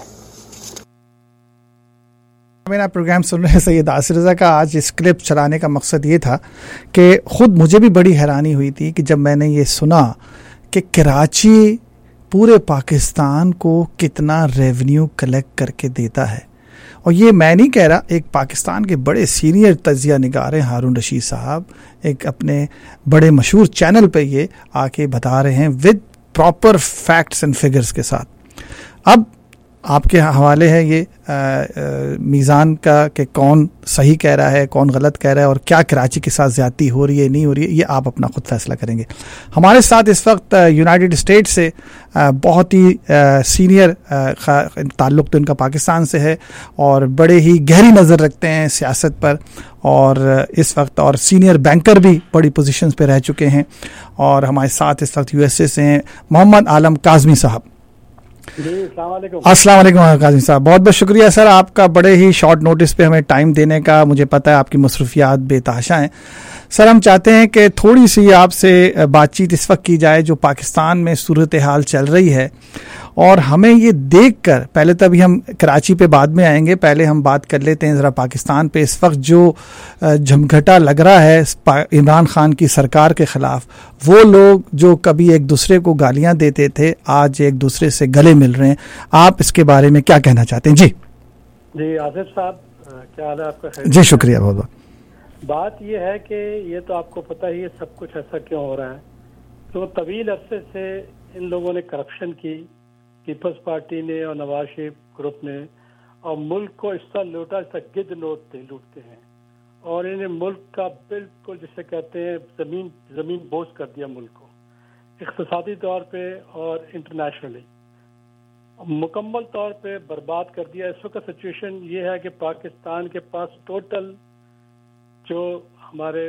میرا پروگرام سن رہے ہیں سید آصف رضا کا. آج اس کلپ چلانے کا مقصد یہ تھا کہ خود مجھے بھی بڑی حیرانی ہوئی تھی کہ جب میں نے یہ سنا کہ کراچی پورے پاکستان کو کتنا ریونیو کلیکٹ کر کے دیتا ہے. اور یہ میں نہیں کہہ رہا, ایک پاکستان کے بڑے سینئر تجزیہ نگار ہیں ہارون رشید صاحب, ایک اپنے بڑے مشہور چینل پہ یہ آ کے بتا رہے ہیں with proper facts and figures کے ساتھ. اب آپ کے حوالے ہے یہ میزان کا کہ کون صحیح کہہ رہا ہے, کون غلط کہہ رہا ہے, اور کیا کراچی کے ساتھ زیادتی ہو رہی ہے نہیں ہو رہی ہے, یہ آپ اپنا خود فیصلہ کریں گے. ہمارے ساتھ اس وقت یونائٹڈ اسٹیٹ سے بہت ہی سینئر تعلق تو ان کا پاکستان سے ہے اور بڑے ہی گہری نظر رکھتے ہیں سیاست پر, اور اس وقت اور سینئر بینکر بھی بڑی پوزیشنز پہ رہ چکے ہیں, اور ہمارے ساتھ اس وقت USA سے ہیں محمد عالم کاظمی صاحب. جی السلام علیکم. السلام علیکم کاظمی صاحب, بہت بہت شکریہ سر آپ کا بڑے ہی شارٹ نوٹس پہ ہمیں ٹائم دینے کا. مجھے پتہ ہے آپ کی مصروفیات بے تحاشا ہیں. سر ہم چاہتے ہیں کہ تھوڑی سی آپ سے بات چیت اس وقت کی جائے جو پاکستان میں صورتحال چل رہی ہے, اور ہمیں یہ دیکھ کر, پہلے تو ابھی ہم کراچی پہ بعد میں آئیں گے, پہلے ہم بات کر لیتے ہیں ذرا پاکستان پہ. اس وقت جو جھمگھٹا لگ رہا ہے عمران خان کی سرکار کے خلاف, وہ لوگ جو کبھی ایک دوسرے کو گالیاں دیتے تھے آج ایک دوسرے سے گلے مل رہے ہیں. آپ اس کے بارے میں کیا کہنا چاہتے ہیں؟ جی آصف صاحب کیا حال ہے آپ کا؟ جی شکریہ بہت بہت. بات یہ ہے کہ یہ تو آپ کو پتہ ہی ہے سب کچھ ایسا کیوں ہو رہا ہے. تو طویل عرصے سے ان لوگوں نے کرپشن کی, پیپلز پارٹی نے اور نواز شریف گروپ نے, اور ملک کو اس طرح لوٹا جس طرح گدھ لوٹتے ہیں, اور انہیں ملک کا بالکل جسے کہتے ہیں زمین بوجھ کر دیا ملک کو, اقتصادی طور پہ اور انٹرنیشنلی مکمل طور پہ برباد کر دیا. اس وقت سچویشن یہ ہے کہ پاکستان کے پاس ٹوٹل جو ہمارے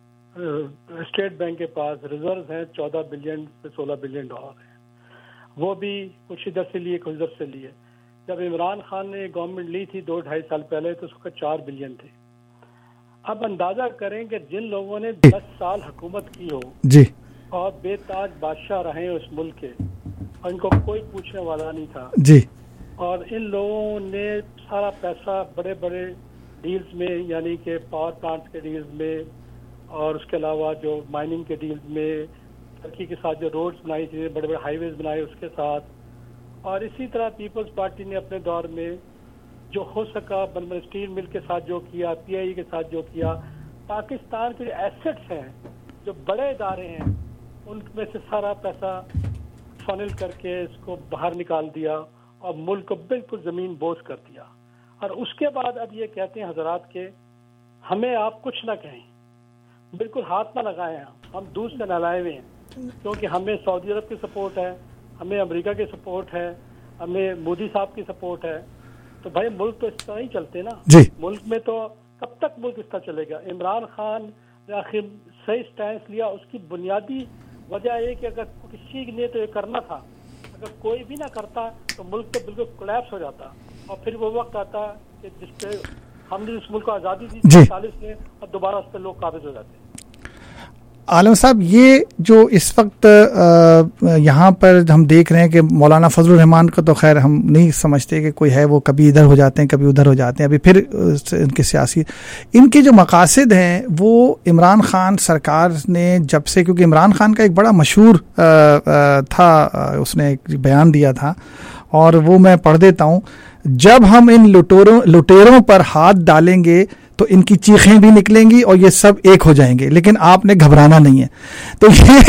اسٹیٹ بینک کے پاس ریزروز ہیں 14 بلین سے 16 بلین ڈالر ہیں, وہ بھی کچھ ادھر سے لیے کچھ ادھر سے لیے. جب عمران خان نے گورنمنٹ لی تھی 2-2.5 سال پہلے تو اس کا 4 بلین تھے. اب اندازہ کریں کہ جن لوگوں نے 10 سال حکومت کی ہو جی اور بے تاج بادشاہ رہے اس ملک کے, اور ان کو کوئی پوچھنے والا نہیں تھا جی, اور ان لوگوں نے سارا پیسہ بڑے بڑے ڈیلز میں, یعنی کہ پاور پلانٹس کے ڈیلز میں, اور اس کے علاوہ جو مائننگ کے ڈیلز میں, ترکی کے ساتھ جو روڈز بنائی تھی, بڑے بڑے ہائی ویز بنائے اس کے ساتھ, اور اسی طرح پیپلز پارٹی نے اپنے دور میں جو ہو سکا بلبل اسٹیل مل کے ساتھ جو کیا, PIE کے ساتھ جو کیا, پاکستان کے جو ایسٹس ہیں جو بڑے ادارے ہیں ان میں سے سارا پیسہ فنل کر کے اس کو باہر نکال دیا اور ملک کو بالکل زمین بوجھ کر دیا. اور اس کے بعد اب یہ کہتے ہیں حضرات کہ ہمیں آپ کچھ نہ کہیں, بالکل ہاتھ نہ لگائیں, ہم دور سے نہ لائے ہوئے ہیں, کیونکہ ہمیں سعودی عرب کی سپورٹ ہے, ہمیں امریکہ کی سپورٹ ہے, ہمیں مودی صاحب کی سپورٹ ہے. تو بھائی ملک تو اس طرح ہی چلتے نا جی. ملک میں تو کب تک ملک اس طرح چلے گا؟ عمران خان نے آخر صحیح سٹینس لیا. اس کی بنیادی وجہ یہ کہ اگر کسی نے تو یہ کرنا تھا, اگر کوئی بھی نہ کرتا تو ملک تو بالکل کولیپس ہو جاتا, اور پھر وہ وقت آتا کہ جس پہ ہم نے اس ملک کو آزادی دی 40 میں, اور دوبارہ اس پہ لوگ قابض ہو جاتے. عالم صاحب یہ جو اس وقت یہاں پر ہم دیکھ رہے ہیں کہ مولانا فضل الرحمان کو تو خیر ہم نہیں سمجھتے کہ کوئی ہے, وہ کبھی ادھر ہو جاتے ہیں کبھی ادھر ہو جاتے ہیں. ابھی پھر ان کے سیاسی ان کے جو مقاصد ہیں وہ عمران خان سرکار نے جب سے, کیونکہ عمران خان کا ایک بڑا مشہور تھا, اس نے ایک بیان دیا تھا اور وہ میں پڑھ دیتا ہوں, جب ہم ان لٹیروں پر ہاتھ ڈالیں گے تو ان کی چیخیں بھی نکلیں گی اور یہ سب ایک ہو جائیں گے, لیکن آپ نے گھبرانا نہیں ہے. تو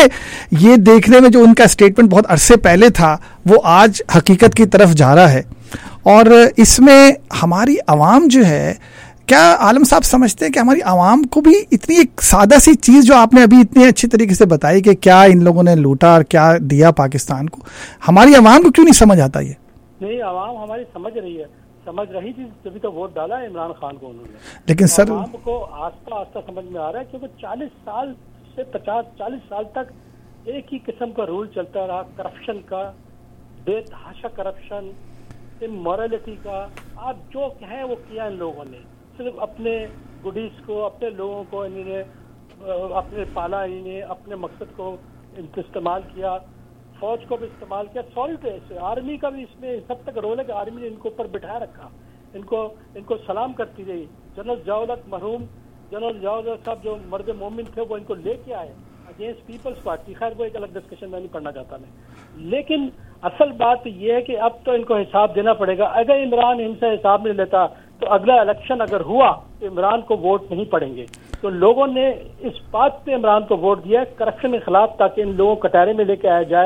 یہ دیکھنے میں جو ان کا اسٹیٹمنٹ بہت عرصے پہلے تھا وہ آج حقیقت کی طرف جا رہا ہے. اور اس میں ہماری عوام جو ہے, کیا عالم صاحب سمجھتے ہیں کہ ہماری عوام کو بھی اتنی ایک سادہ سی چیز جو آپ نے ابھی اتنی اچھی طریقے سے بتائی کہ کیا ان لوگوں نے لوٹا اور کیا دیا پاکستان کو, ہماری عوام کو کیوں نہیں سمجھ آتا؟ یہ نہیں, عوام ہماری سمجھ رہی ہے, سمجھ رہی تھی جبھی تو ووٹ ڈالا ہے عمران خان کو انہوں نے, لیکن سر عوام کو آہستہ آہستہ سمجھ میں آ رہا ہے, کیونکہ 40 سال سے 40 سال تک ایک ہی قسم کا رول چلتا رہا, کرپشن کا, بے تحاشا کرپشن, امورلٹی کا. آپ جو کہیں وہ کیا ان لوگوں نے, صرف اپنے گڈیز کو, اپنے لوگوں کو انہوں نے اپنے پالا, انہوں نے اپنے مقصد کو استعمال کیا, فوج کو بھی استعمال کیا. سوری آرمی کا بھی اس میں سب تک رول ہے کہ آرمی نے ان کو اوپر بٹھائے رکھا, ان کو سلام کرتی رہی. جنرل ضیاء-ال-حق مرحوم جنرل ضیاء-ال-حق صاحب جو مرد مومن تھے وہ ان کو لے کے آئے اگینسٹ پیپلز پارٹی. خیر وہ ایک الگ ڈسکشن میں نہیں پڑھنا چاہتا میں, لیکن اصل بات یہ ہے کہ اب تو ان کو حساب دینا پڑے گا. اگر عمران ان سے حساب نہیں لیتا تو اگلا الیکشن اگر ہوا تو عمران کو ووٹ نہیں پڑیں گے. تو لوگوں نے اس بات پہ عمران کو ووٹ دیا کرپشن کے خلاف, تاکہ ان لوگوں کو کٹہرے میں لے کے آیا جائے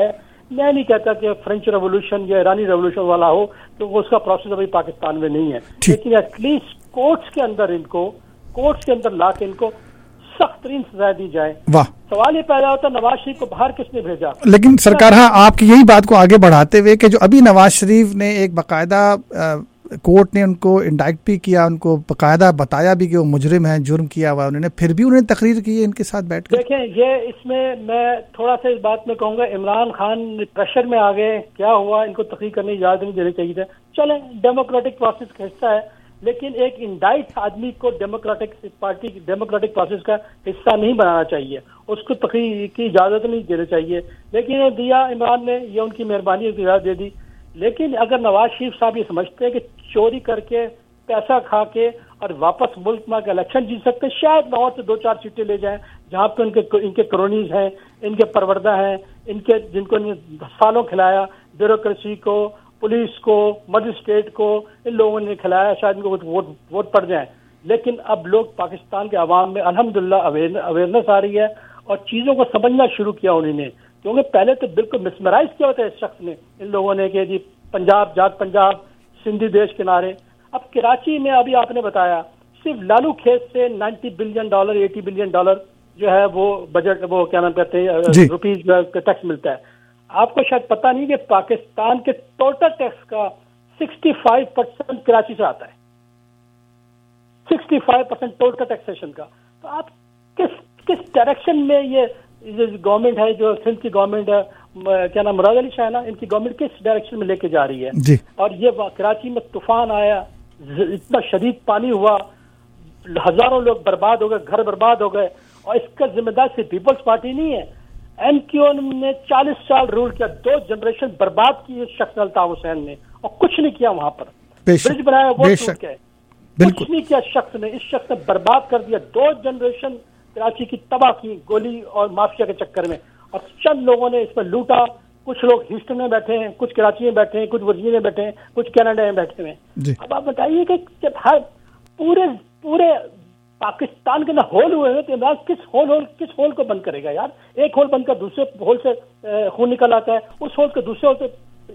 میں نہیں کہتا کہ فرینچ ریولوشن یا ایرانی ریولوشن والا ہو، کیونکہ اس کا پروسیس ابھی پاکستان میں نہیں ہے، لیکن ایٹ لیسٹ کورٹس کے اندر لا کے ان کو سخت ترین سزا دی جائے. سوال یہ پیدا ہوتا ہے نواز شریف کو باہر کس نے بھیجا؟ لیکن سرکار آپ کی یہی بات کو آگے بڑھاتے ہوئے کہ جو ابھی نواز شریف نے ایک باقاعدہ کورٹ نے ان کو انڈائٹ بھی کیا، ان کو باقاعدہ بتایا بھی کہ وہ مجرم ہیں، جرم کیا ہوا انہوں نے، پھر بھی انہوں نے تقریر کی ہے ان کے ساتھ بیٹھ کر. دیکھیں یہ اس میں تھوڑا سا اس بات میں کہوں گا عمران خان پریشر میں آ گئے، کیا ہوا ان کو تقریر کرنے کی اجازت نہیں دینی چاہیے تھا. چلیں ڈیموکریٹک پروسیس کا حصہ ہے، لیکن ایک انڈائٹ آدمی کو ڈیموکریٹک پروسیس کا حصہ نہیں بنانا چاہیے، اس کو تقریر کی اجازت نہیں دینا چاہیے. لیکن دیا عمران نے، یہ ان کی مہربانی اجازت دے دی. لیکن اگر نواز شریف صاحب یہ سمجھتے ہیں کہ چوری کر کے پیسہ کھا کے اور واپس ملک میں الیکشن جیت سکتے، شاید لاہور سے 2-4 سیٹیں لے جائیں جہاں پہ ان کے کرونیز ہیں، ان کے پروردہ ہیں، جن کو سالوں کھلایا، بیوروکریسی کو، پولیس کو، مجسٹریٹ کو، ان لوگوں نے کھلایا، شاید ان کو ووٹ پڑ جائیں. لیکن اب لوگ پاکستان کے عوام میں الحمدللہ اویئرنیس آ رہی ہے اور چیزوں کو سمجھنا شروع کیا انہوں نے، کیونکہ پہلے تو بالکل مسمرائز کیا ہوتا ہے اس شخص نے، ان لوگوں نے کہ جی پنجاب جات پنجاب، سندھی دیش کنارے. اب کراچی میں ابھی آپ نے بتایا صرف لالو کھیت سے $90 بلین $80 بلین جو ہے وہ بجٹ، وہ کیا نام کہتے ہیں روپیز کا ٹیکس ملتا ہے. آپ کو شاید پتہ نہیں کہ پاکستان کے ٹوٹل ٹیکس کا 65% کراچی سے آتا ہے، 65% ٹوٹل ٹیکسیشن کا. تو آپ کس ڈائریکشن میں یہ گورنمنٹ ہے، جو سندھ کی گورنمنٹ ہے، کیا نام مراد علی شاہ نا، ان کی گورنمنٹ کس ڈائریکشن میں لے کے جا رہی ہے جی. اور یہ کراچی میں طوفان آیا، اتنا شدید پانی ہوا، ہزاروں لوگ برباد ہو گئے، گھر برباد ہو گئے، اور اس کا ذمہ دار صرف پیپلز پارٹی نہیں ہے. ایم کیو نے 40 سال رول کیا، 2 جنریشن برباد کی اس شخص الطاف حسین نے، اور کچھ نہیں کیا. وہاں پر برج بنایا وہ ٹوٹ گئے، کچھ نہیں کیا شخص نے. اس شخص نے برباد کر دیا، 2 جنریشن کراچی کی تباہ کی گولی اور مافیا کے چکر میں. اور چند لوگوں نے اس پر لوٹا. کچھ لوگ ہیوسٹن میں بیٹھے ہیں، کچھ کراچی میں بیٹھے ہیں، کچھ ورجینیا میں بیٹھے ہیں، کچھ کینیڈا میں بیٹھے ہیں. اب آپ بتائیے کہ جب ہر پورے پاکستان کے اندر ہول ہوئے ہیں تو عمران کس ہول کو بند کرے گا یار؟ ایک ہول بند کر دوسرے ہول سے خون نکل آتا ہے، اس ہول کے دوسرے ہول سے.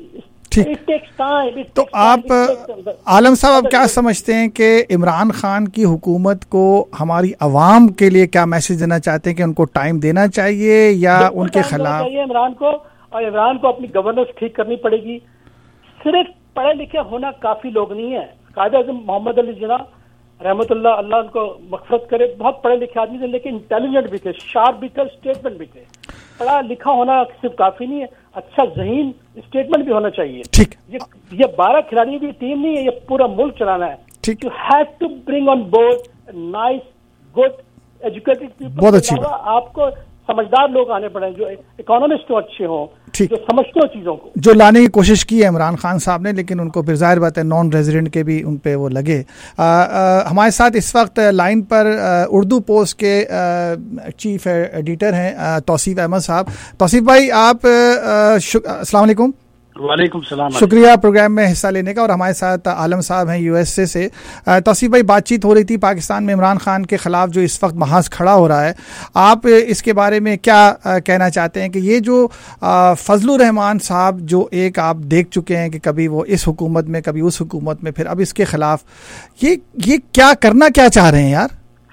تو آپ عالم صاحب آپ کیا سمجھتے ہیں کہ عمران خان کی حکومت کو ہماری عوام کے لیے کیا میسج دینا چاہتے ہیں کہ ان کو ٹائم دینا چاہیے یا ان کے خلاف؟ عمران کو اپنی گورننس ٹھیک کرنی پڑے گی. صرف پڑھے لکھے ہونا کافی لوگ نہیں ہے. قائد اعظم محمد علی جناح رحمۃ اللہ ان کو مغفرت کرے، بہت پڑھے لکھے آدمی تھے، لیکن انٹیلیجنٹ بھی تھے، شارپ بھی تھے، اسٹیٹمنٹ بھی تھے. پڑھا لکھا ہونا صرف کافی نہیں ہے، اچھا ذہین اسٹیٹمنٹ بھی ہونا چاہیے. یہ 12 کھلاڑیوں کی ٹیم نہیں ہے، یہ پورا ملک چلانا ہے. You have to bring on board nice, good, educated people. بہت اچھی بات. آپ کو سمجھدار لوگ آنے پڑیں جو اکانومسٹ اچھے ہوں، جو سمجھتے ہوں چیزوں کو، جو لانے کی کوشش کی ہے عمران خان صاحب نے، لیکن ان کو پھر ظاہر بات ہے نان ریزیڈنٹ کے بھی ان پہ وہ لگے. ہمارے ساتھ اس وقت لائن پر اردو پوسٹ کے چیف ایڈیٹر ہیں توصیف احمد صاحب. توصیف بھائی آپ السلام علیکم. وعلیکم السلام. شکریہ پروگرام میں حصہ لینے کا. اور ہمارے ساتھ عالم صاحب ہیں USA سے. توصیف بھائی بات چیت ہو رہی تھی پاکستان میں عمران خان کے خلاف جو اس وقت محاذ کھڑا ہو رہا ہے، آپ اس کے بارے میں کیا کہنا چاہتے ہیں کہ یہ جو فضل الرحمان صاحب جو ایک آپ دیکھ چکے ہیں کہ کبھی وہ اس حکومت میں کبھی اس حکومت میں، پھر اب اس کے خلاف یہ کیا کرنا کیا چاہ رہے ہیں یار؟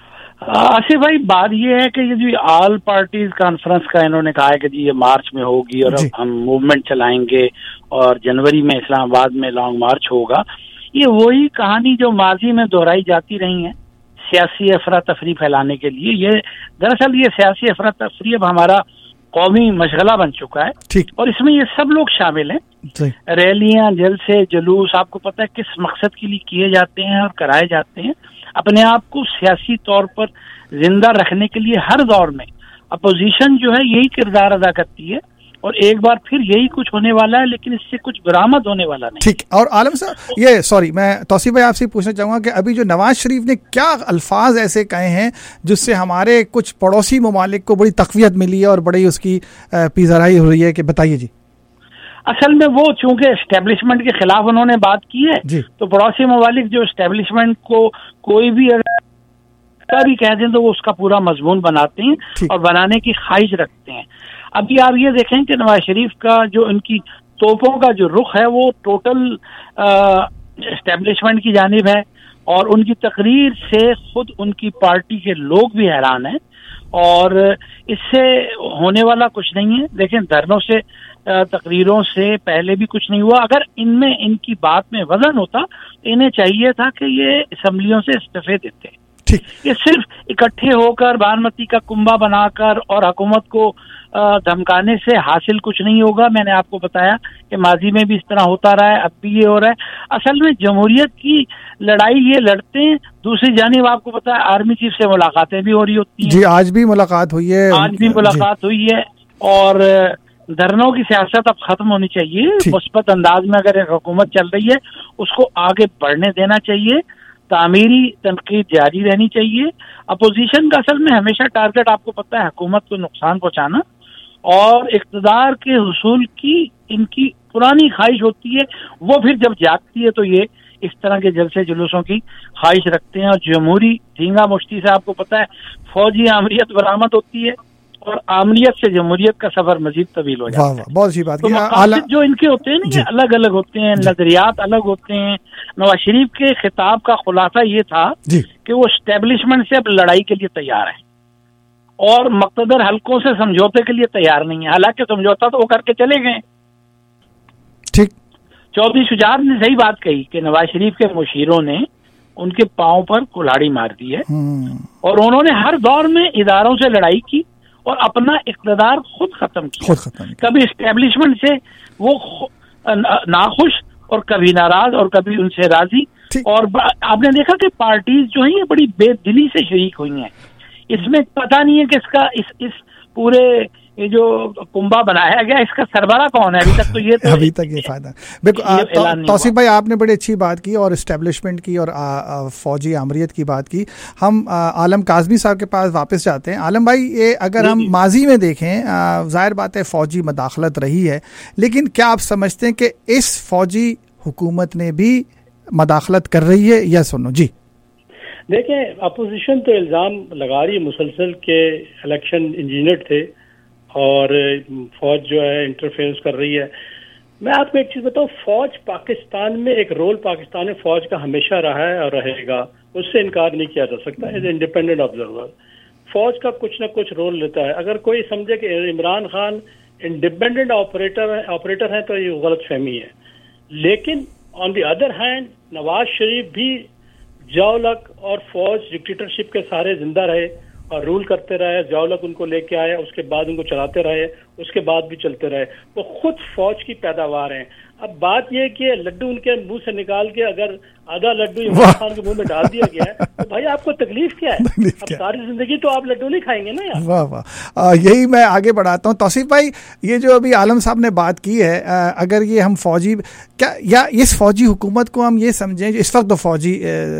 آصف بھائی بات یہ ہے کہ یہ جو آل پارٹیز کانفرنس کا انہوں نے کہا ہے کہ جی یہ مارچ میں ہوگی اور ہم موومنٹ چلائیں گے اور جنوری میں اسلام آباد میں لانگ مارچ ہوگا. یہ وہی کہانی جو ماضی میں دہرائی جاتی رہی ہیں سیاسی افراتفری پھیلانے کے لیے. یہ دراصل یہ سیاسی افراتفری اب ہمارا قومی مشغلہ بن چکا ہے اور اس میں یہ سب لوگ شامل ہیں. ریلیاں، جلسے، جلوس آپ کو پتہ ہے کس مقصد کے لیے کیے جاتے ہیں اور کرائے جاتے ہیں. اپنے آپ کو سیاسی طور پر زندہ رکھنے کے لیے ہر دور میں اپوزیشن جو ہے یہی کردار ادا کرتی ہے اور ایک بار پھر یہی کچھ ہونے والا ہے، لیکن اس سے کچھ برآمد ہونے والا نہیں. ٹھیک. اور عالم صاحب میں توصیف بھائی آپ سے پوچھنا چاہوں گا کہ ابھی جو نواز شریف نے کیا الفاظ ایسے کہے ہیں جس سے ہمارے کچھ پڑوسی ممالک کو بڑی تقویت ملی ہے اور بڑی اس کی پیزرائی ہو رہی ہے، کہ بتائیے جی. اصل میں وہ چونکہ اسٹیبلشمنٹ کے خلاف انہوں نے بات کی ہے تو پڑوسی ممالک جو اسٹیبلشمنٹ کو کوئی بھی اگر بھی کہہ دیں تو وہ اس کا پورا مضمون بناتے ہیں اور بنانے کی خواہش رکھتے ہیں. ابھی آپ یہ دیکھیں کہ نواز شریف کا جو ان کی توپوں کا جو رخ ہے وہ ٹوٹل اسٹیبلشمنٹ کی جانب ہے، اور ان کی تقریر سے خود ان کی پارٹی کے لوگ بھی حیران ہیں، اور اس سے ہونے والا کچھ نہیں ہے. دیکھیں دھرنوں سے تقریروں سے پہلے بھی کچھ نہیں ہوا. اگر ان کی بات میں وزن ہوتا تو انہیں چاہیے تھا کہ یہ اسمبلیوں سے استعفے دیتے. یہ صرف اکٹھے ہو کر بارمتی کا کنبہ بنا کر اور حکومت کو دھمکانے سے حاصل کچھ نہیں ہوگا. میں نے آپ کو بتایا کہ ماضی میں بھی اس طرح ہوتا رہا ہے، اب بھی یہ ہو رہا ہے. اصل میں جمہوریت کی لڑائی یہ لڑتے ہیں، دوسری جانب آپ کو پتا ہے آرمی چیف سے ملاقاتیں بھی ہو رہی ہوتی ہیں. جی آج بھی ملاقات ہوئی ہے، ہوئی ہے. اور دھرنوں کی سیاست اب ختم ہونی چاہیے. مثبت انداز میں اگر ایک حکومت چل رہی ہے اس کو آگے بڑھنے دینا چاہیے، تعمیری تنقید جاری رہنی چاہیے. اپوزیشن کا اصل میں ہمیشہ ٹارگٹ آپ کو پتا ہے حکومت کو نقصان پہنچانا اور اقتدار کے حصول کی ان کی پرانی خواہش ہوتی ہے. وہ پھر جب جاگتی ہے تو یہ اس طرح کے جلسے جلوسوں کی خواہش رکھتے ہیں، اور جمہوری دھینگا مشتی سے آپ کو پتا ہے فوجی آمریت برآمد ہوتی ہے اور آمریت سے جمہوریت کا سفر مزید طویل ہو جاتا ہے. بہت اچھی بات. تو مقاصد جو ان کے ہوتے ہیں نا الگ الگ ہوتے ہیں، نظریات الگ ہوتے ہیں. نواز شریف کے خطاب کا خلاصہ یہ تھا کہ وہ اسٹیبلشمنٹ سے اب لڑائی کے لیے تیار ہے اور مقتدر حلقوں سے سمجھوتے کے لیے تیار نہیں ہے. حالانکہ سمجھوتا تو وہ کر کے چلے گئے. ٹھیک، چودھری شجاعت نے صحیح بات کہی کہ نواز شریف کے مشیروں نے ان کے پاؤں پر کلہاڑی مار دی ہے اور انہوں نے ہر دور میں اداروں سے لڑائی کی اور اپنا اقتدار خود ختم کیا. کبھی اسٹیبلشمنٹ سے وہ ناخوش اور کبھی ناراض اور کبھی ان سے راضی. اور آپ نے دیکھا کہ پارٹیز جو ہیں یہ بڑی بے دلی سے شریک ہوئی ہیں. اس میں پتہ نہیں ہے کہ اس کا اس پورے یہ جو کنبہ بنایا گیا اس کا سربراہ کون ہے. ابھی تک یہ فائدہ. بالکل توصیف بھائی آپ نے بڑی اچھی بات کی اور اسٹیبلشمنٹ کی اور فوجی آمریت کی بات کی. ہم عالم کاظمی صاحب کے پاس واپس جاتے ہیں. عالم بھائی یہ اگر ہم ماضی میں دیکھیں ظاہر بات ہے فوجی مداخلت رہی ہے، لیکن کیا آپ سمجھتے ہیں کہ اس فوجی حکومت نے بھی مداخلت کر رہی ہے یا سنو؟ جی دیکھیں اپوزیشن تو الزام لگا رہی ہے مسلسل کے الیکشن انجینئر تھے اور فوج جو ہے انٹرفیئرنس کر رہی ہے. میں آپ کو ایک چیز بتاؤں، فوج پاکستان میں ایک رول پاکستان میں فوج کا ہمیشہ رہا ہے اور رہے گا، اس سے انکار نہیں کیا جا سکتا. ایز انڈیپینڈنٹ آبزرور فوج کا کچھ نہ کچھ رول لیتا ہے. اگر کوئی سمجھے کہ عمران خان انڈیپینڈنٹ آپریٹر ہیں تو یہ غلط فہمی ہے. لیکن آن the other hand Nawaz Sharif بھی جاولک اور فوج ڈکٹیٹرشپ کے سارے زندہ رہے اور رول کرتے رہے. جاولک ان کو لے کے آئے، اس کے بعد ان کو چلاتے رہے، اس کے بعد بھی چلتے رہے. وہ خود فوج کی پیداوار ہیں. اب بات یہ کہ لڈو ان کے منہ سے نکال کے اگر آدھا لڈو عمران خان کے منہ میں ڈال دیا گیا ہے تو بھائی آپ کو تکلیف کیا ہے؟ اب ساری زندگی تو آپ لڈو نہیں کھائیں گے نا یار. واہ واہ، یہی میں آگے بڑھاتا ہوں. توصیف بھائی یہ جو ابھی عالم صاحب نے بات کی ہے، اگر یہ ہم فوجی کیا یا اس فوجی حکومت کو ہم یہ سمجھیں جو اس وقت تو فوجی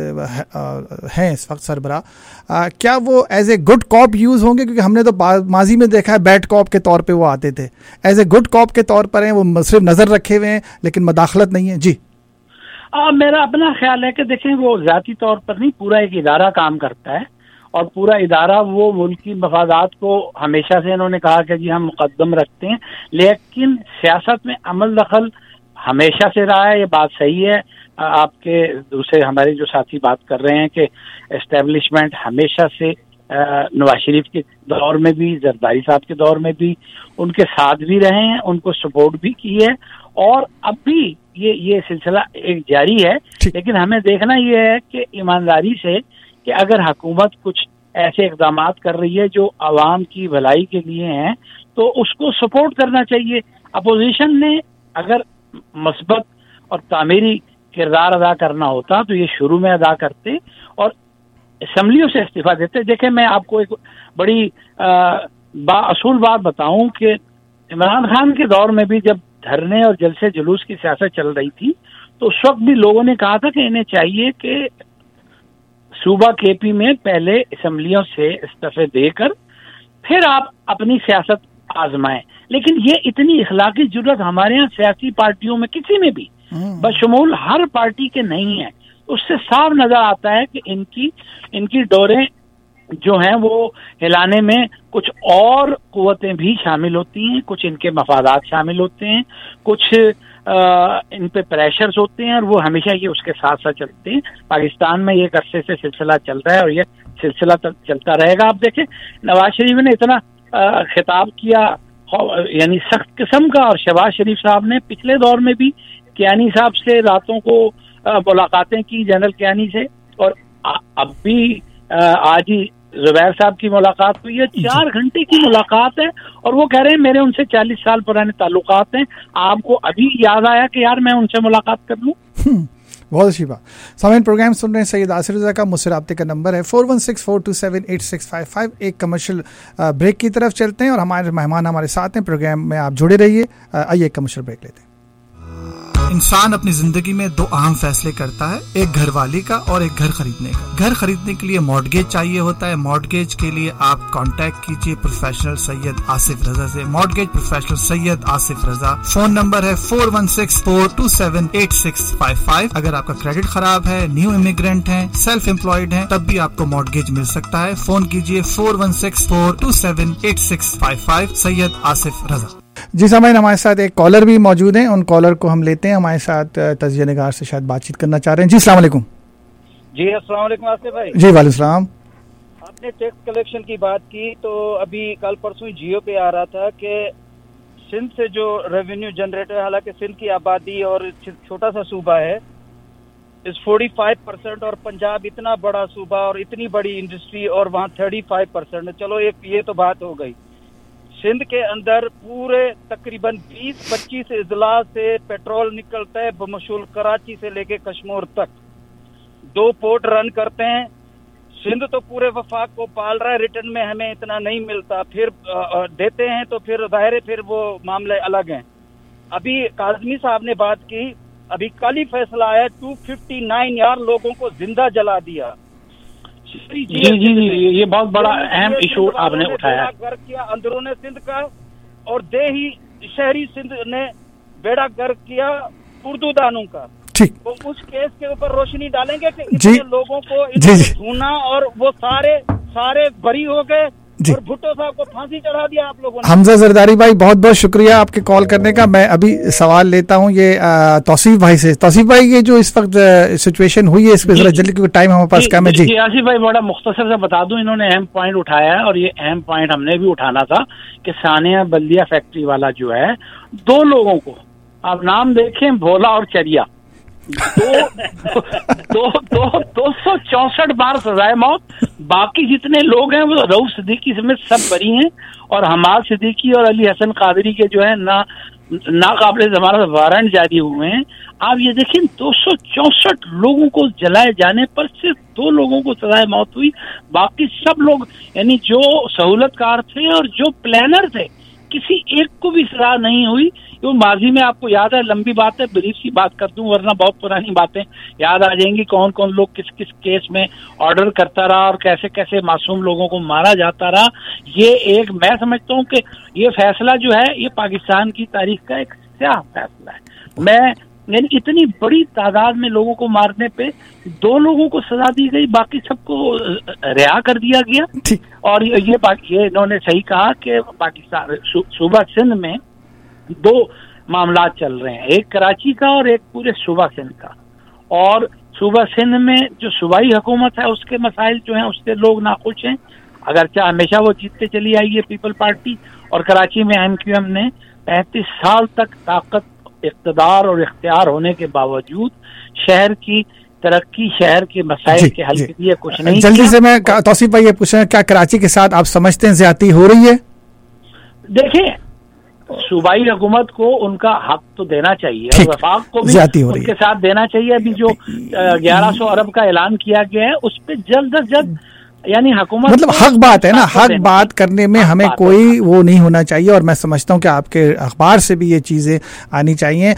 ہیں اس وقت سربراہ، کیا وہ as a good cop use ہوں گے؟ کیونکہ ہم نے تو ماضی میں دیکھا ہے بیڈ کاپ کے طور پہ وہ آتے تھے. ایز اے گڈ کاپ کے طور پر ہیں وہ، صرف نظر رکھے ہوئے ہیں لیکن مداخلت نہیں ہے. جی میرا اپنا خیال ہے کہ دیکھیں وہ ذاتی طور پر نہیں، پورا ایک ادارہ کام کرتا ہے اور پورا ادارہ وہ ملکی مفادات کو ہمیشہ سے انہوں نے کہا کہ جی ہم مقدم رکھتے ہیں. لیکن سیاست میں عمل دخل ہمیشہ سے رہا ہے، یہ بات صحیح ہے. آپ کے دوسرے ہمارے جو ساتھی بات کر رہے ہیں کہ اسٹیبلشمنٹ ہمیشہ سے نواز شریف کے دور میں بھی، زرداری صاحب کے دور میں بھی ان کے ساتھ بھی رہے ہیں، ان کو سپورٹ بھی کی ہے اور اب بھی یہ سلسلہ ایک جاری ہے. لیکن ہمیں دیکھنا یہ ہے کہ ایمانداری سے کہ اگر حکومت کچھ ایسے اقدامات کر رہی ہے جو عوام کی بھلائی کے لیے ہیں تو اس کو سپورٹ کرنا چاہیے. اپوزیشن نے اگر مثبت اور تعمیری کردار ادا کرنا ہوتا تو یہ شروع میں ادا کرتے اور اسمبلیوں سے استعفیٰ دیتے. دیکھیں میں آپ کو ایک بڑی بااصول بات بتاؤں کہ عمران خان کے دور میں بھی جب دھرنے اور جلسے جلوس کی سیاست چل رہی تھی تو اس وقت بھی لوگوں نے کہا تھا کہ انہیں چاہیے کہ صوبہ کے پی میں پہلے اسمبلیوں سے استعفے دے کر پھر آپ اپنی سیاست آزمائیں. لیکن یہ اتنی اخلاقی جرات ہمارے یہاں سیاسی پارٹیوں میں کسی میں بھی بشمول ہر پارٹی کے نہیں ہے. اس سے صاف نظر آتا ہے کہ ان کی ڈوریں جو ہیں وہ ہلانے میں کچھ اور قوتیں بھی شامل ہوتی ہیں, کچھ ان کے مفادات شامل ہوتے ہیں, کچھ ان پہ پریشرز ہوتے ہیں, اور وہ ہمیشہ یہ اس کے ساتھ ساتھ چلتے ہیں. پاکستان میں یہ ایک عرصے سے سلسلہ چل رہا ہے اور یہ سلسلہ چلتا رہے گا. آپ دیکھیں نواز شریف نے اتنا خطاب کیا یعنی سخت قسم کا, اور شہباز شریف صاحب نے پچھلے دور میں بھی کیانی صاحب سے راتوں کو ملاقاتیں کی, جنرل کیانی سے, اور اب بھی آج ہی زبیر صاحب کی ملاقات ہوئی ہے. 4 گھنٹے کی ملاقات ہے اور وہ کہہ رہے ہیں میرے ان سے 40 سال پرانے تعلقات ہیں, آپ کو ابھی یاد آیا کہ یار میں ان سے ملاقات کر لوں. بہت اچھی بات. سامعین پروگرام سن رہے ہیں سید آصف رضا کا. مجھ سے رابطے کا نمبر ہے 4164278655. ایک کمرشل بریک کی طرف چلتے ہیں اور ہمارے مہمان ہمارے ساتھ ہیں. پروگرام میں آپ جڑے رہیے. آئیے ایک کمرشل بریک لیتے ہیں. انسان اپنی زندگی میں 2 اہم فیصلے کرتا ہے, ایک گھر والی کا اور ایک گھر خریدنے کا. گھر خریدنے کے لیے مارٹگیج چاہیے ہوتا ہے. مارٹگیج کے لیے آپ کانٹیکٹ کیجئے پروفیشنل سید آصف رضا سے. Mortgage professional Syed Asif Raza. Phone number ہے 4164278655. اگر آپ کا کریڈٹ خراب ہے, نیو امیگرینٹ ہیں, سیلف امپلائڈ ہیں, تب بھی آپ کو مارٹگیج مل سکتا ہے. فون کیجئے 4164278655. سید آصف رضا. جی سامعین ہمارے ساتھ ایک کالر بھی موجود ہیں, ان کالر کو ہم لیتے ہیں. ہمارے ساتھ تجزیہ نگار سے شاید بات چیت کرنا چاہ رہے ہیں. جی السلام علیکم. جی السلام علیکم آصف بھائی. جی وعلیکم السلام. آپ نے ٹیکس کلیکشن کی بات کی تو ابھی کل پرسوں جیو پہ آ رہا تھا کہ سندھ سے جو ریونیو جنریٹ ہے, حالانکہ سندھ کی آبادی اور چھوٹا سا صوبہ ہے, اس 45%, اور پنجاب اتنا بڑا صوبہ اور اتنی بڑی انڈسٹری اور وہاں 35%. چلو ایک یہ تو بات ہو گئی. سندھ کے اندر پورے تقریباً 20-25 اضلاع سے پیٹرول نکلتا ہے, بمشمول کراچی سے لے کے کشمور تک. 2 پورٹ رن کرتے ہیں. سندھ تو پورے وفاق کو پال رہا ہے, ریٹرن میں ہمیں اتنا نہیں ملتا, پھر دیتے ہیں تو پھر ظاہر ہے پھر وہ معاملے الگ ہیں. ابھی کاظمی صاحب نے بات کی, ابھی کل ہی فیصلہ آیا 259 یار لوگوں کو زندہ جلا دیا. جی جی جی یہ بہت بڑا اہم ایشو آپ نے اٹھایا. گھر کیا اندرون سندھ کا, اور دیہی شہری سندھ نے بیڑا گرک کیا اردو دانوں کا. تو اس کیس کے اوپر روشنی ڈالیں گے کہ اتنے لوگوں کو ڈھونڈا اور وہ سارے بری ہو گئے, اور بھٹو صاحب کو پھانسی چڑھا دیا آپ لوگوں نے. حمزہ زرداری بھائی بہت بہت شکریہ آپ کے کال کرنے کا. میں ابھی سوال لیتا ہوں یہ توصیف بھائی سے. توصیف بھائی یہ جو اس وقت سچویشن ہوئی ہے اس پہ ذرا جلدی کیونکہ ٹائم ہمارے پاس کم ہے. جی آصف بھائی بڑا مختصر سے بتا دوں, انہوں نے اہم پوائنٹ اٹھایا ہے اور یہ اہم پوائنٹ ہم نے بھی اٹھانا تھا کہ ثانیہ بلدیہ فیکٹری والا جو ہے 2 لوگوں کو, آپ نام دیکھیں بھولا اور چریا, 264 بار سزائے موت. باقی جتنے لوگ ہیں وہ رؤف صدیقی سمیت سب بری ہیں, اور حماد صدیقی اور علی حسن قادری کے جو ہے ناقابل ضمانت وارنٹ جاری ہوئے ہیں. آپ یہ دیکھیں 264 لوگوں کو جلائے جانے پر صرف 2 لوگوں کو سزائے موت ہوئی. باقی سب لوگ یعنی جو سہولت کار تھے اور جو پلانر تھے کسی ایک کو بھی سزا نہیں ہوئی. وہ ماضی میں آپ کو یاد ہے, لمبی بات ہے, بریف سی بات کر دوں ورنہ بہت پرانی باتیں یاد آ جائیں گی, کون کون لوگ کس کس کیس میں آرڈر کرتا رہا اور کیسے کیسے معصوم لوگوں کو مارا جاتا رہا. یہ ایک میں سمجھتا ہوں کہ یہ فیصلہ جو ہے یہ پاکستان کی تاریخ کا ایک سیاہ فیصلہ ہے. میں یعنی اتنی بڑی تعداد میں لوگوں کو مارنے پہ 2 لوگوں کو سزا دی گئی, باقی سب کو رہا کر دیا گیا. اور یہ انہوں نے صحیح کہا کہ پاکستان صوبہ سندھ میں 2 معاملات چل رہے ہیں, ایک کراچی کا اور ایک پورے صوبہ سندھ کا. اور صوبہ سندھ میں جو صوبائی حکومت ہے اس کے مسائل جو ہیں اس سے لوگ ناخوش ہیں, اگرچہ ہمیشہ وہ جیتتے چلی آئی ہے پیپل پارٹی. اور کراچی میں MQM نے 35 سال تک طاقت, اقتدار اور اختیار ہونے کے باوجود شہر کی ترقی, شہر کے مسائل کے حل کے لیے کچھ نہیں. جلدی سے میں توصیف بھائی یہ پوچھیں, کیا کراچی کے ساتھ آپ سمجھتے ہیں زیادتی ہو رہی ہے؟ دیکھیں صوبائی حکومت کو ان کا حق تو دینا چاہیے, اور وفاق کو بھی ان کے ساتھ دینا چاہیے. ابھی جو 1100 ارب کا اعلان کیا گیا ہے اس پہ جلد از جلد یعنی حکومت مطلب حق بات ہے نا, حق بات کرنے میں ہمیں کوئی وہ نہیں ہونا چاہیے, اور میں سمجھتا ہوں کہ آپ کے اخبار سے بھی یہ چیزیں آنی چاہیے.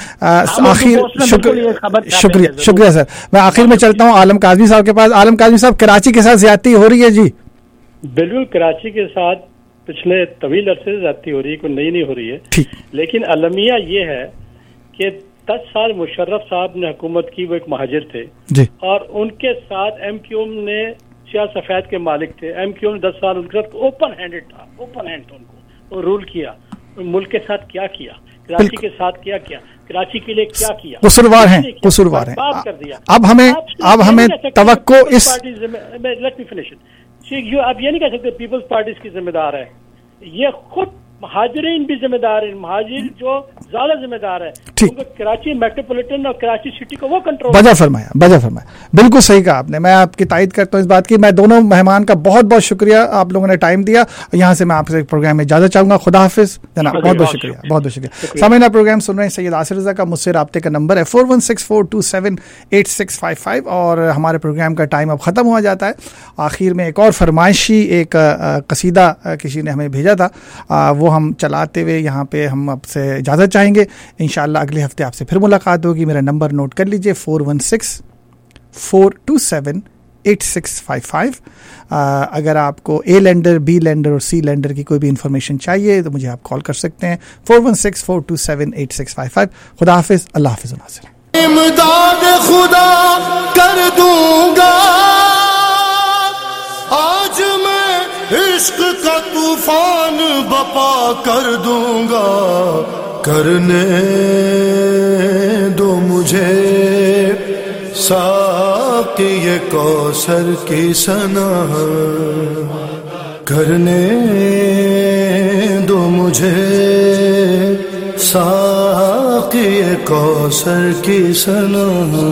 شکریہ سر. میں آخر میں چلتا ہوں عالم کاظمی صاحب کے پاس. عالم کاظمی صاحب کراچی کے ساتھ زیادتی ہو رہی ہے؟ جی بالکل, کراچی کے ساتھ پچھلے طویل عرصے سے زیادتی ہو رہی ہے, کوئی نئی نہیں ہو رہی ہے. لیکن المیہ یہ ہے کہ 10 سال مشرف صاحب نے حکومت کی, وہ ایک مہاجر تھے, اور ان کے ساتھ MQM نے سیاہ سفید کے مالک تھے. ایم کیو نے 10 سال ان کے ساتھ اوپن ہینڈ تھا ان کو رول کیا. ملک کے ساتھ کیا کیا, کراچی کے ساتھ کیا کیا, کراچی کے لیے کیا کیا, قصوروار ہیں. بات کر دیا. اب ہمیں توقع اس لیٹ می فنش اٹ. آپ یہ نہیں کہہ سکتے پیپلز پارٹیز کی ذمہ دار ہے, یہ خود مہاجرین بھی ذمہ دار ہیں. مہاجر جو زیادہ ذمہ دار ہے کیونکہ کراچی میٹروپولیٹن اور کراچی سٹی کو وہ کنٹرول. بجا فرمایا بالکل صحیح کہا آپ نے. میں آپ کی تائید کرتا ہوں اس بات کی. میں دونوں مہمان کا بہت بہت شکریہ, آپ لوگوں نے ٹائم دیا. یہاں سے میں آپ سے پروگرام میں اجازت چاہوں گا. خدا حافظ جناب, بہت بہت شکریہ. سامعین پروگرام سن رہے ہیں سید آصف رضا کا. مجھ سے رابطے کا نمبر ہے 4164278655 اور ہمارے پروگرام کا ٹائم اب ختم ہوا جاتا ہے. آخر میں ایک اور فرمائشی ایک قصیدہ کسی نے ہمیں بھیجا تھا, وہ ہم چلاتے ہوئے یہاں پہ ہم آپ سے اجازت چاہیں گے. انشاءاللہ اگلے ہفتے آپ سے پھر ملاقات ہوگی. میرا نمبر نوٹ کر لیجئے 4164278655. اگر آپ کو اے لینڈر, بی لینڈر اور سی لینڈر کی کوئی بھی انفارمیشن چاہیے تو مجھے آپ کال کر سکتے ہیں 4164278655. خدا حافظ, اللہ حافظ. امداد خدا کر دوں گا آج میں, عشق کا طوفان بپا کر دوں گا. کرنے دو مجھے ساقی کوثر کی ثنا, کرنے دو مجھے ساقی کوثر کی ثنا.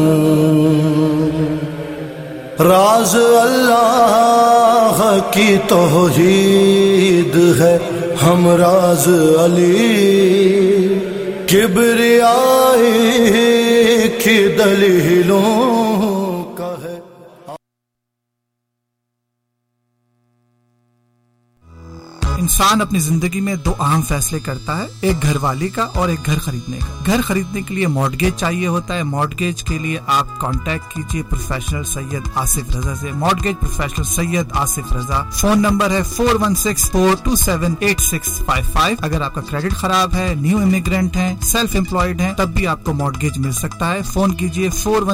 راز اللہ کی توحید ہے, ہم راز علی کبریائی کی دلیلوں کا ہے. انسان اپنی زندگی میں دو اہم فیصلے کرتا ہے, ایک گھر والی کا اور ایک گھر خریدنے کا. گھر خریدنے کے لیے مارٹگیج چاہیے ہوتا ہے. مارٹگیج کے لیے آپ کانٹیکٹ کیجئے پروفیشنل سید آصف رضا سے. Mortgage professional Syed Asif Raza. Phone number ہے 4164278655. اگر آپ کا کریڈٹ خراب ہے, نیو امیگرینٹ ہیں, سیلف امپلائڈ ہیں, تب بھی آپ کو مارٹگیج مل سکتا ہے. فون کیجئے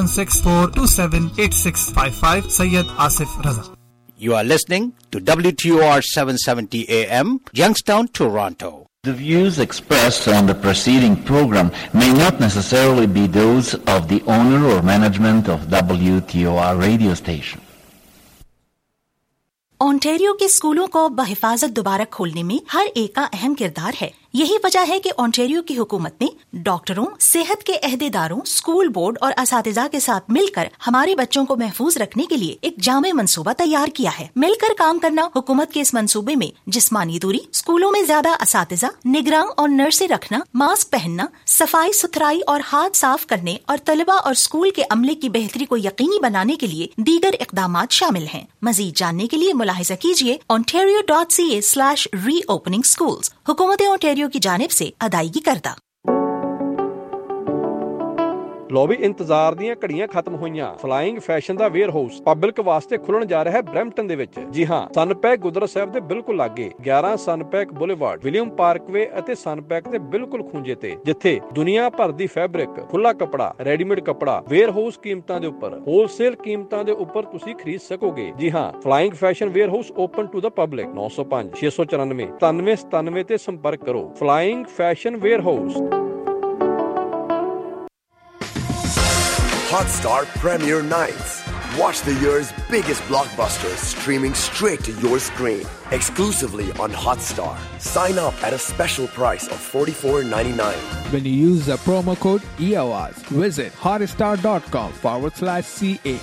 4164278655. Syed Asif Raza. You are listening to WTOR 770 AM, Youngstown, Toronto. The views expressed on the preceding program may not necessarily be those of the owner or management of WTOR radio station. Ontario کے اسکولوں کو بحفاظت دوبارہ کھولنے میں ہر ایک کا اہم کردار ہے. یہی وجہ ہے کہ اونٹیریو کی حکومت نے ڈاکٹروں, صحت کے عہدیداروں, اسکول بورڈ اور اساتذہ کے ساتھ مل کر ہمارے بچوں کو محفوظ رکھنے کے لیے ایک جامع منصوبہ تیار کیا ہے. مل کر کام کرنا حکومت کے اس منصوبے میں جسمانی دوری, اسکولوں میں زیادہ اساتذہ, نگراں اور نرسیں رکھنا, ماسک پہننا, صفائی ستھرائی اور ہاتھ صاف کرنے اور طلبہ اور اسکول کے عملے کی بہتری کو یقینی بنانے کے لیے دیگر اقدامات شامل ہیں. مزید جاننے کے لیے ملاحظہ کیجیے ontario.ca/reopening schools. حکومت اونٹیریو کی جانب سے ادائیگی کردہ. ਲੋ ਵੀ ਇੰਤਜ਼ਾਰ ਦੀਆਂ ਘੜੀਆਂ ਖਤਮ ਹੋਈਆਂ. ਫਲਾਈਂਗ ਫੈਸ਼ਨ ਦਾ ਵੇਅਰ ਹਾਊਸ ਪਬਲਿਕ ਵਾਸਤੇ ਖੁੱਲਣ ਜਾ ਰਿਹਾ ਹੈ ਬ੍ਰੈਂਪਟਨ ਦੇ ਵਿੱਚ. ਜੀ ਹਾਂ, ਸਨਪੈਕ ਗੁਰਦੁਆਰਾ ਸਾਹਿਬ ਦੇ ਬਿਲਕੁਲ ਲਾਗੇ 11 ਸਨਪੈਕ ਬੁਲੇਵਾਰਡ, ਵਿਲੀਅਮ ਪਾਰਕਵੇ ਅਤੇ ਸਨਪੈਕ ਦੇ ਬਿਲਕੁਲ ਖੂੰਜੇ ਤੇ, ਜਿੱਥੇ ਦੁਨੀਆ ਭਰ ਦੀ ਫੈਬਰਿਕ, ਖੁੱਲਾ ਕੱਪੜਾ, ਰੈਡੀਮੇਡ ਕੱਪੜਾ ਵੇਅਰ ਹਾਊਸ ਕੀਮਤਾਂ ਦੇ ਉੱਪਰ, ਹੋਲਸੇਲ ਕੀਮਤਾਂ ਦੇ ਉੱਪਰ ਤੁਸੀਂ ਖਰੀਦ ਸਕੋਗੇ. ਜੀ ਹਾਂ, flying fashion warehouse open to the public. 905 694 9797 ਤੇ ਸੰਪਰਕ ਕਰੋ. Flying fashion warehouse. Hotstar Premier Nights. Watch the year's biggest blockbusters streaming straight to your screen. Exclusively on Hotstar. Sign up at a special price of $44.99. When you use the promo code EOS, visit hotstar.com/CA.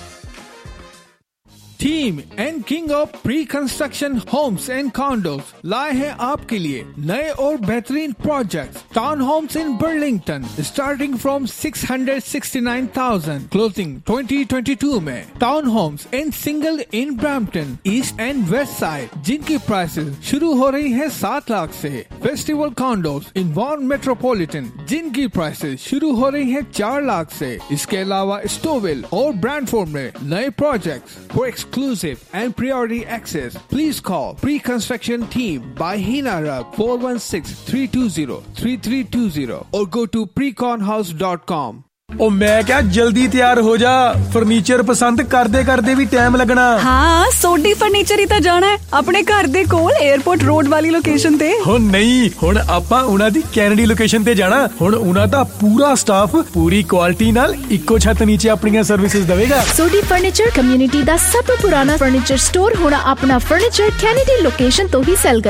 Team and king of pre construction homes and condos لائے ہیں آپ کے لیے نئے اور بہترین project. Town homes in Burlington starting from 669,000 closing 2022 میں. Town homes in single in Brampton east and west side جن کی پرائسز شروع ہو رہی ہیں 7 لاکھ سے. Festival condos in Vaughan metropolitan جن کی پرائسز شروع ہو رہی ہیں 4 لاکھ سے. اس کے علاوہ اسٹوویل اور برانڈفورڈ میں نئے پروجیکٹس. For exclusive and priority access, please call Pre-Construction Team by Hina Rab 416-320-3320 or go to preconhouse.com. ਉਹ ਮੈਂ ਕਿਹਾ ਜਲਦੀ ਤਿਆਰ ਹੋ ਜਾ, ਫਰਨੀਚਰ ਪਸੰਦ ਕਰਦੇ ਵੀ ਟਾਈਮ ਲੱਗਣਾ। ਹਾਂ, ਸੋਢੀ ਫਰਨੀਚਰ ਹੀ ਤਾਂ ਜਾਣਾ ਹੈ ਆਪਣੇ ਘਰ ਦੇ ਕੋਲ 에ਅਰਪੋਰਟ ਰੋਡ ਵਾਲੀ ਲੋਕੇਸ਼ਨ ਤੇ। ਹੁਣ ਨਹੀਂ, ਹੁਣ ਆਪਾਂ ਉਹਨਾਂ ਦੀ ਕੈਨੇਡੀ ਲੋਕੇਸ਼ਨ ਤੇ ਜਾਣਾ। ਹੁਣ ਉਹਨਾਂ ਦਾ ਪੂਰਾ ਸਟਾਫ ਪੂਰੀ ਕੁਆਲਿਟੀ ਨਾਲ ਇੱਕੋ ਛੱਤ ਨੀਚੇ ਆਪਣੀਆਂ ਸਰਵਿਸਿਜ਼ ਦੇਵੇਗਾ। ਸੋਢੀ ਫਰਨੀਚਰ ਕਮਿਊਨਿਟੀ ਦਾ ਸਭ ਤੋਂ ਪੁਰਾਣਾ ਫਰਨੀਚਰ ਸਟੋਰ ਹੁਣ ਆਪਣਾ ਫਰਨੀਚਰ ਕੈਨੇਡੀ ਲੋਕੇਸ਼ਨ ਤੋਂ ਹੀ ਸੈਲ